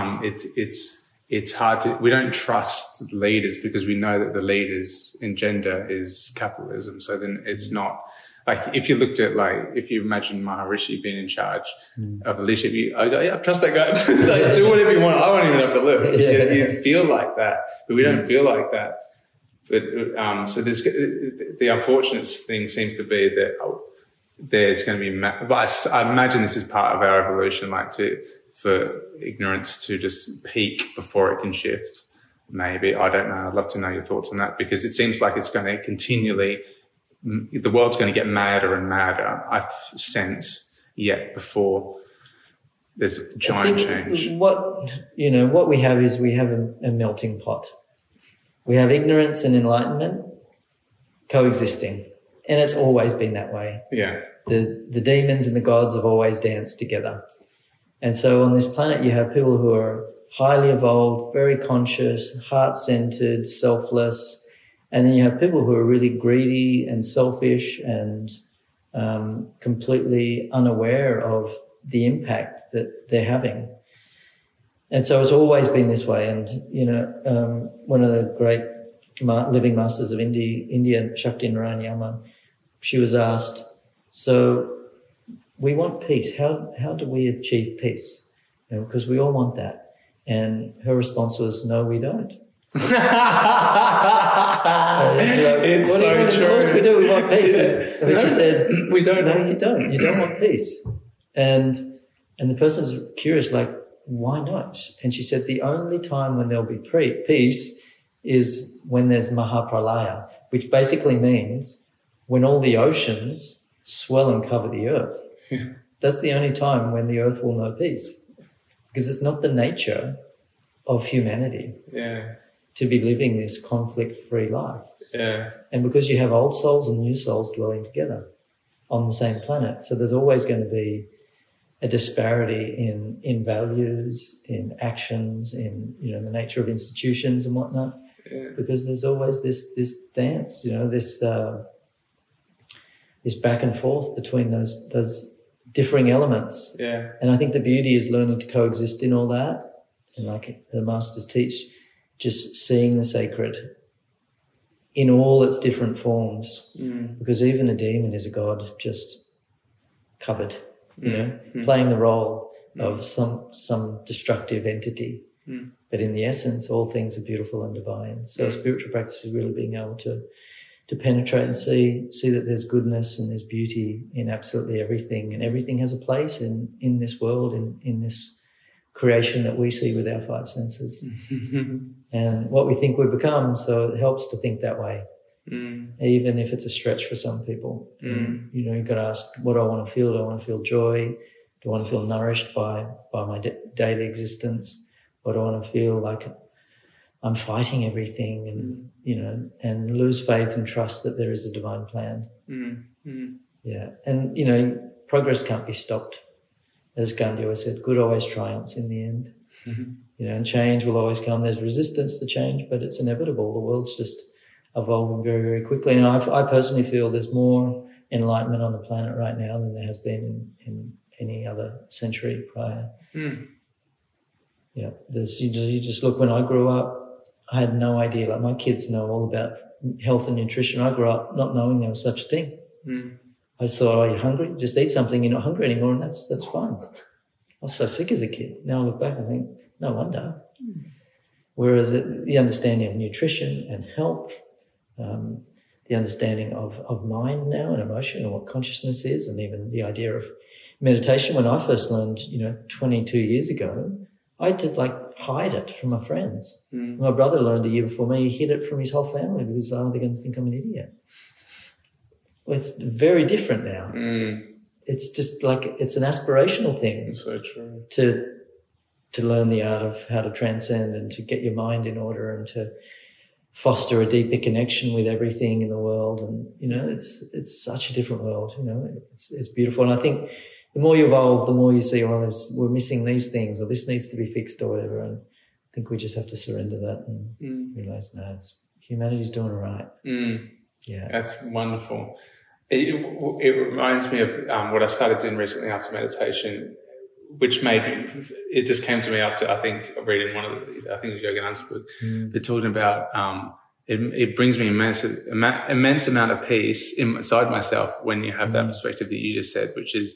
it's hard to, we don't trust leaders because we know that the leaders engender is capitalism. So then it's not, like, if you looked at, if you imagine Maharishi being in charge of the leadership, I go, trust that guy. Like, do whatever you want. I won't even have to look. You'd feel like that, but we don't feel like that. But, so the unfortunate thing seems to be that there's going to be, but I imagine this is part of our evolution, for ignorance to just peak before it can shift. Maybe, I don't know. I'd love to know your thoughts on that, because it seems like it's going to continually, the world's going to get madder and madder, I sense, before there's a giant change. What we have is we have a melting pot. We have ignorance and enlightenment coexisting, and it's always been that way. The demons and the gods have always danced together. And so on this planet, you have people who are highly evolved, very conscious, heart-centered, selfless. And then you have people who are really greedy and selfish and completely unaware of the impact that they're having. And so it's always been this way. And, one of the great living masters of India, Shakti Narayana Yama, she was asked, so we want peace. How do we achieve peace? You know, because we all want that. And her response was, no, we don't. It's what so do you want? true. Of course we do. We want peace. And she said, we don't. No, you don't. You don't want peace. And the person's curious, like, why not? And she said, the only time when there'll be peace is when there's Mahapralaya, which basically means when all the oceans swell and cover the earth. That's the only time when the earth will know peace, because it's not the nature of humanity to be living this conflict-free life. Yeah. And because you have old souls and new souls dwelling together on the same planet, so there's always going to be a disparity in values, in actions, in, you know, the nature of institutions and whatnot, because there's always this dance, you know, this back and forth between those differing elements. Yeah. And I think the beauty is learning to coexist in all that. And like the masters teach, just seeing the sacred in all its different forms, because even a demon is a god just covered, you know, playing the role of some destructive entity. But in the essence, all things are beautiful and divine. So spiritual practice is really being able to penetrate and see that there's goodness and there's beauty in absolutely everything, and everything has a place in this world, in this creation that we see with our five senses. And what we think we become, so it helps to think that way, even if it's a stretch for some people. You know, you've got to ask, what do I want to feel? Do I want to feel joy? Do I want to feel nourished by my daily existence? Or do I want to feel like I'm fighting everything and, you know, and lose faith and trust that there is a divine plan? Yeah. And, you know, progress can't be stopped. As Gandhi always said, good always triumphs in the end. You know, and change will always come. There's resistance to change, but it's inevitable. The world's just evolving very, very quickly. And I personally feel there's more enlightenment on the planet right now than there has been in any other century prior. Yeah, you just look, when I grew up, I had no idea. Like, my kids know all about health and nutrition. I grew up not knowing there was such a thing. I just thought, oh, you're hungry? Just eat something. You're not hungry anymore, and that's fine. I was so sick as a kid. Now I look back and think, no wonder. Whereas the understanding of nutrition and health, the understanding of mind now and emotion and what consciousness is, and even the idea of meditation. When I first learned, 22 years ago, I had to hide it from my friends. My brother learned a year before me. He hid it from his whole family because, they're going to think I'm an idiot. Well, it's very different now. It's just it's an aspirational thing. It's so true. To learn the art of how to transcend and to get your mind in order and to foster a deeper connection with everything in the world. And, it's such a different world, it's beautiful. And I think the more you evolve, the more you see, we're missing these things, or this needs to be fixed or whatever. And I think we just have to surrender that and realize, no, humanity's doing all right. Yeah. That's wonderful. It reminds me of what I started doing recently after meditation, which it just came to me after, I think, reading one of I think it was Yogananda's book. They're talking about, it brings me immense amount of peace inside myself when you have that perspective that you just said, which is,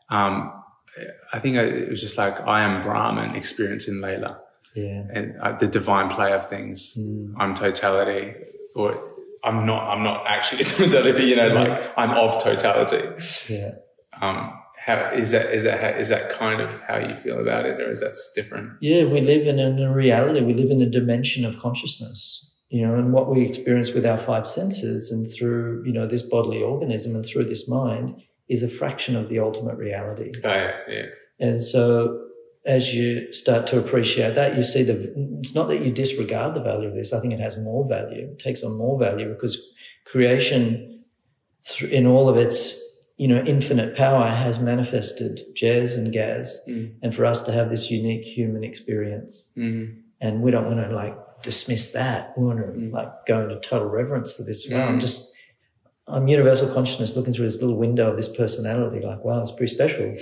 I think it was just I am Brahman experiencing Layla. Yeah. And the divine play of things. I'm totality, or I'm not actually totality, I'm of totality. Yeah. How is that kind of how you feel about it, or is that different? Yeah, we live in a reality. We live in a dimension of consciousness, and what we experience with our five senses and through, this bodily organism and through this mind is a fraction of the ultimate reality. Oh, yeah. And so as you start to appreciate that, you see it's not that you disregard the value of this. I think it has more value. It takes on more value because creation in all of its, infinite power has manifested jazz and gas. And for us to have this unique human experience. And we don't want to dismiss that. We want to go into total reverence for this. Wow, I'm universal consciousness looking through this little window of this personality. Wow, it's pretty special.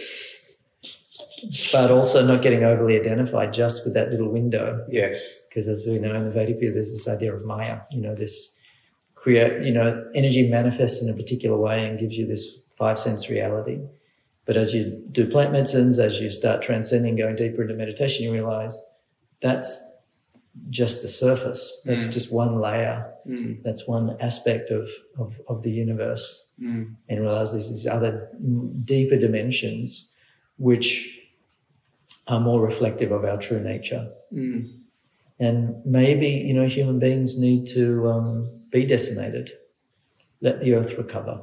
But also not getting overly identified just with that little window. Yes. Because as we know in the Vedic view, there's this idea of Maya, this energy manifests in a particular way and gives you this five sense reality. But as you do plant medicines, as you start transcending, going deeper into meditation, you realize that's just the surface. That's just one layer. That's one aspect of the universe. And realize there's these other deeper dimensions which are more reflective of our true nature. And maybe, human beings need to be decimated, let the earth recover,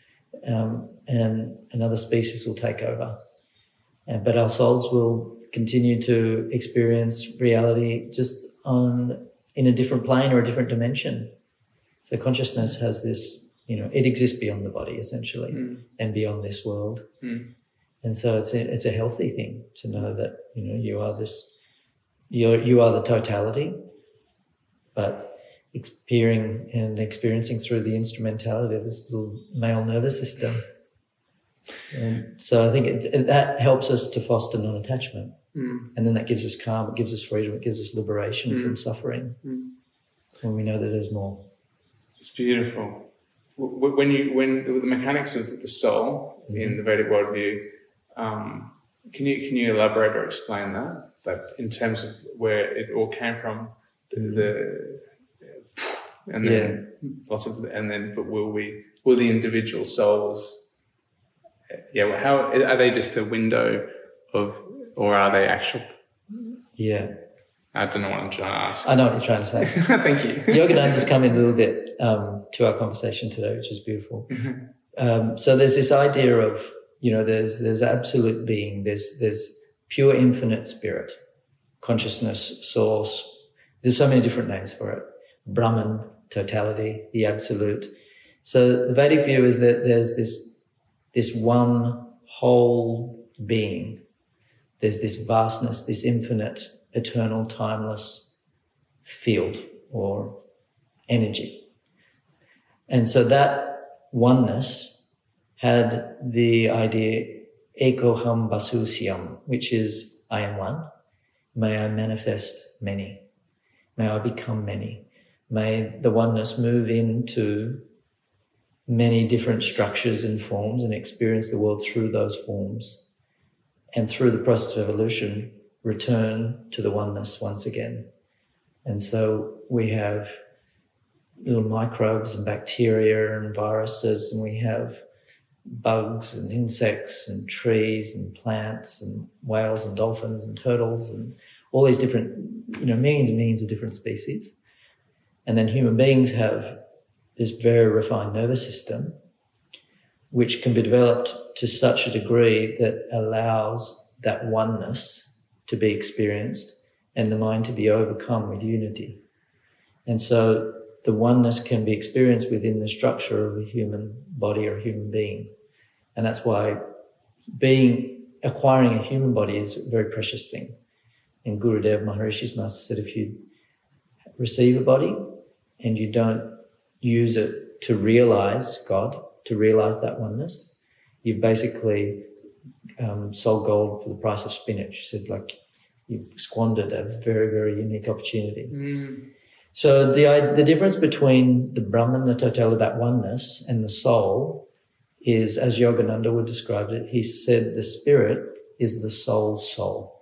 and another species will take over. But our souls will continue to experience reality just in a different plane or a different dimension. So consciousness has this, it exists beyond the body essentially and beyond this world. And so it's a healthy thing to know that, you are you are the totality, but experiencing through the instrumentality of this little male nervous system. And so I think that helps us to foster non-attachment. And then that gives us calm, it gives us freedom, it gives us liberation from suffering. When we know that there's more. It's beautiful. When the mechanics of the soul in the Vedic worldview, can you elaborate or explain that? Like in terms of where it all came from, but will the individual souls? How are they just a window of, or are they actual? Yeah. I don't know what I'm trying to ask. I know what you're trying to say. Thank you. Yogananda's come in a little bit to our conversation today, which is beautiful. So there's this idea of, there's absolute being, there's pure infinite spirit, consciousness, source. There's so many different names for it. Brahman, totality, the absolute. So the Vedic view is that there's this one whole being. There's this vastness, this infinite, eternal, timeless field or energy. And so that oneness had the idea ekoham basusyam, which is I am one. May I manifest many. May I become many. May the oneness move into many different structures and forms and experience the world through those forms. And through the process of evolution, return to the oneness once again. And so we have little microbes and bacteria and viruses, and we have bugs and insects and trees and plants and whales and dolphins and turtles and all these different, millions and millions of different species. And then human beings have this very refined nervous system, which can be developed to such a degree that allows that oneness to be experienced and the mind to be overcome with unity. And so the oneness can be experienced within the structure of a human body or a human being. And that's why acquiring a human body is a very precious thing. And Gurudev Maharishi's master said, if you receive a body and you don't use it to realize God, to realize that oneness, you've basically sold gold for the price of spinach. He said, you've squandered a very, very unique opportunity. So the difference between the Brahman, the totality, that oneness, and the soul is, as Yogananda would describe it, he said the spirit is the soul's soul.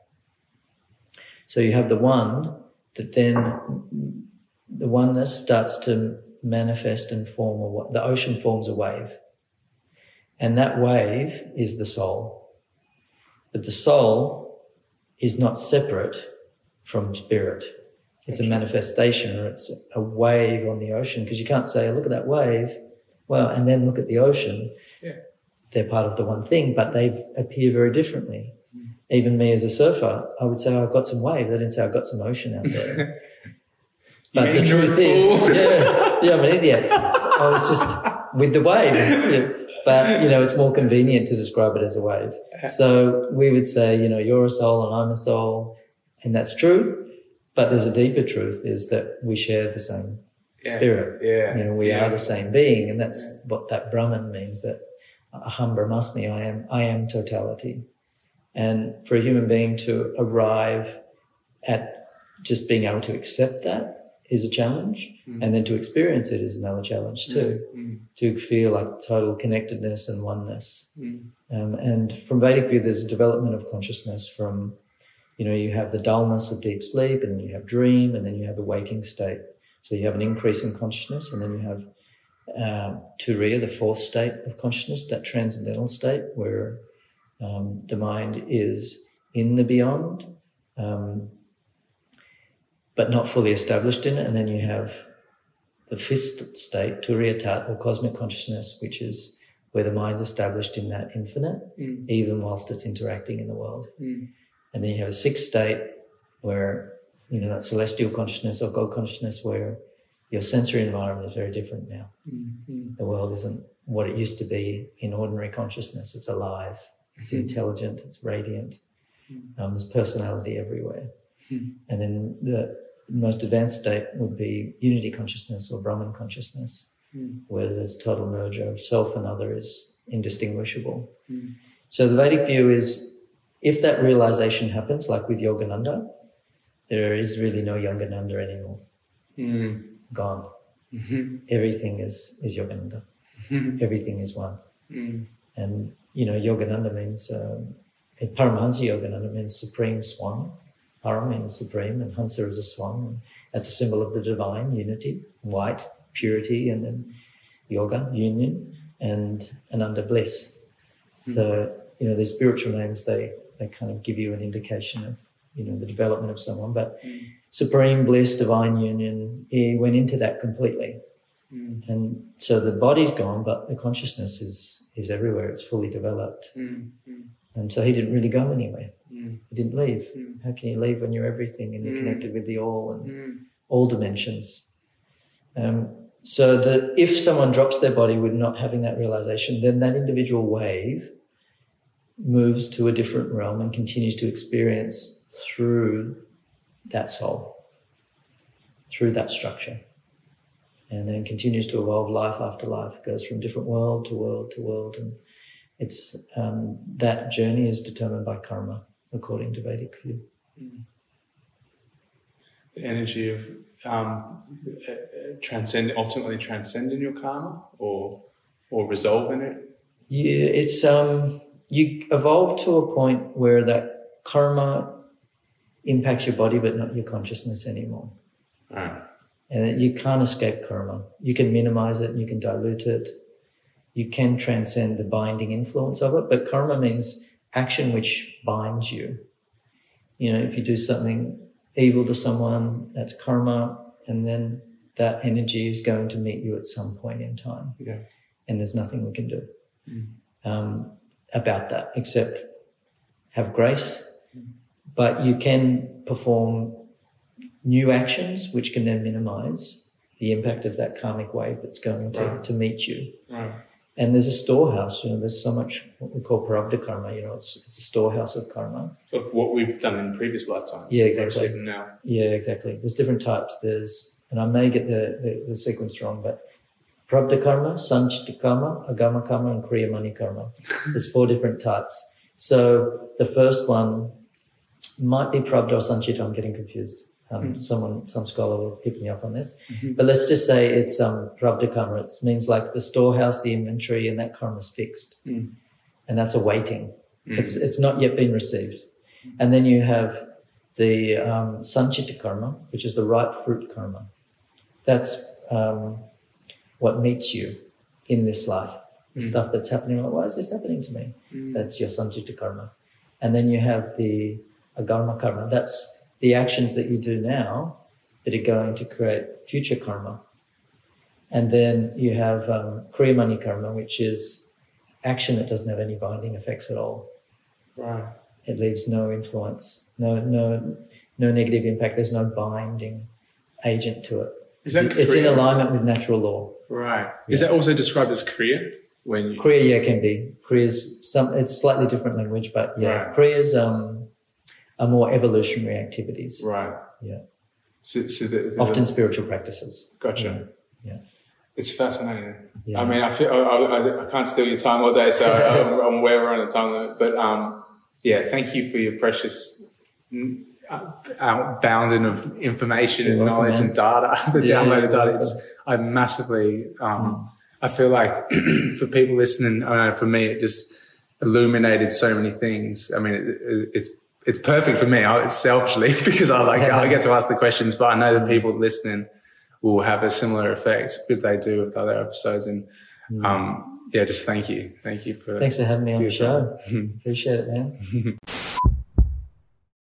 So you have the one, that then the oneness starts to manifest and form the ocean forms a wave. And that wave is the soul. But the soul is not separate from spirit. It's a manifestation, or it's a wave on the ocean, because you can't say, look at that wave, well, and then look at the ocean. Yeah. They're part of the one thing, but they appear very differently. Even me as a surfer, I would say, I've got some waves. I didn't say I've got some ocean out there. But the truth is, I'm an idiot. I was just with the wave. Yeah. But, it's more convenient to describe it as a wave. So we would say, you're a soul and I'm a soul, and that's true. But there's a deeper truth, is that we share the same spirit. Yeah. We are the same being, and that's what that Brahman means, that aham brahmasmi, I am totality. And for a human being to arrive at just being able to accept that is a challenge, and then to experience it is another challenge too. To feel like total connectedness and oneness. And from Vedic view, there's a development of consciousness from, you have the dullness of deep sleep, and then you have dream, and then you have the waking state. So you have an increase in consciousness, and then you have Turiya, the fourth state of consciousness, that transcendental state where the mind is in the beyond, but not fully established in it. And then you have the fifth state, Turiya Tat, or cosmic consciousness, which is where the mind's established in that infinite, even whilst it's interacting in the world. And then you have a sixth state where, that celestial consciousness or God consciousness, where your sensory environment is very different now. The world isn't what it used to be in ordinary consciousness. It's alive, it's intelligent, it's radiant. There's personality everywhere. And then the most advanced state would be unity consciousness or Brahman consciousness, where there's total merger of self and other is indistinguishable. So the Vedic view is, if that realization happens, like with Yogananda, there is really no Yogananda anymore. Gone. Everything is Yogananda. Everything is one. And, Yogananda means, Paramahansa Yogananda means supreme swan. Param means supreme, and Hansa is a swan. And that's a symbol of the divine, unity, white, purity, and then yoga, union, and under bliss. So, these spiritual names, they kind of give you an indication of, the development of someone. But supreme bliss, divine union, he went into that completely. And so the body's gone, but the consciousness is everywhere. It's fully developed. And so he didn't really go anywhere. He didn't leave. How can you leave when you're everything and you're connected with the all and all dimensions? So that if someone drops their body with not having that realization, then that individual wave moves to a different realm and continues to experience through that soul, through that structure, and then continues to evolve life after life, goes from different world to world to world. And it's that journey is determined by karma, according to Vedic view. The energy of ultimately transcending your karma, or resolving it. Yeah, it's you evolve to a point where that karma impacts your body, but not your consciousness anymore. And you can't escape karma. You can minimize it, you can dilute it, you can transcend the binding influence of it, but karma means action which binds you. If you do something evil to someone, that's karma, and then that energy is going to meet you at some point in time. And there's nothing we can do about that except have grace. But you can perform new actions which can then minimize the impact of that karmic wave that's going to meet you. And there's a storehouse, there's so much what we call prarabdha karma, it's a storehouse of karma. Of what we've done in previous lifetimes. Yeah, exactly. Now. Yeah, exactly. There's different types. And I may get the sequence wrong, but prarabdha karma, sanchita karma, agama karma, and kriyamani karma. There's 4 different types. So the first one might be prarabdha or sanchita, I'm getting confused. Some scholar will pick me up on this. But let's just say it's prarabdha karma. It means like the storehouse, the inventory, and that karma is fixed. And that's awaiting. It's not yet been received. And then you have the sanchita karma, which is the ripe fruit karma. That's what meets you in this life. The stuff that's happening, like, why is this happening to me? That's your sanchita karma. And then you have the agama karma. That's the actions that you do now that are going to create future karma. And then you have kriyamani karma, which is action that doesn't have any binding effects at all. It leaves no influence, no negative impact. There's no binding agent to it. It's in alignment with natural law. Is that also described as kriya? Kriya, can be. Kriya's it's slightly different language, but Kriya's are more evolutionary activities. Yeah. So often spiritual practices. Gotcha. Yeah. It's fascinating. Yeah. I mean, I feel I can't steal your time all day, so I'm aware we're on a time limit. But thank you for your precious outbounding of information and knowledge and data, the downloaded data. I massively, I feel like for people listening, I don't know, for me, it just illuminated so many things. I mean, it's perfect for me. It's selfishly because I get to ask the questions, but I know that people listening will have a similar effect because they do with other episodes. And, just thank you. Thanks for having me on the show. Appreciate it, man.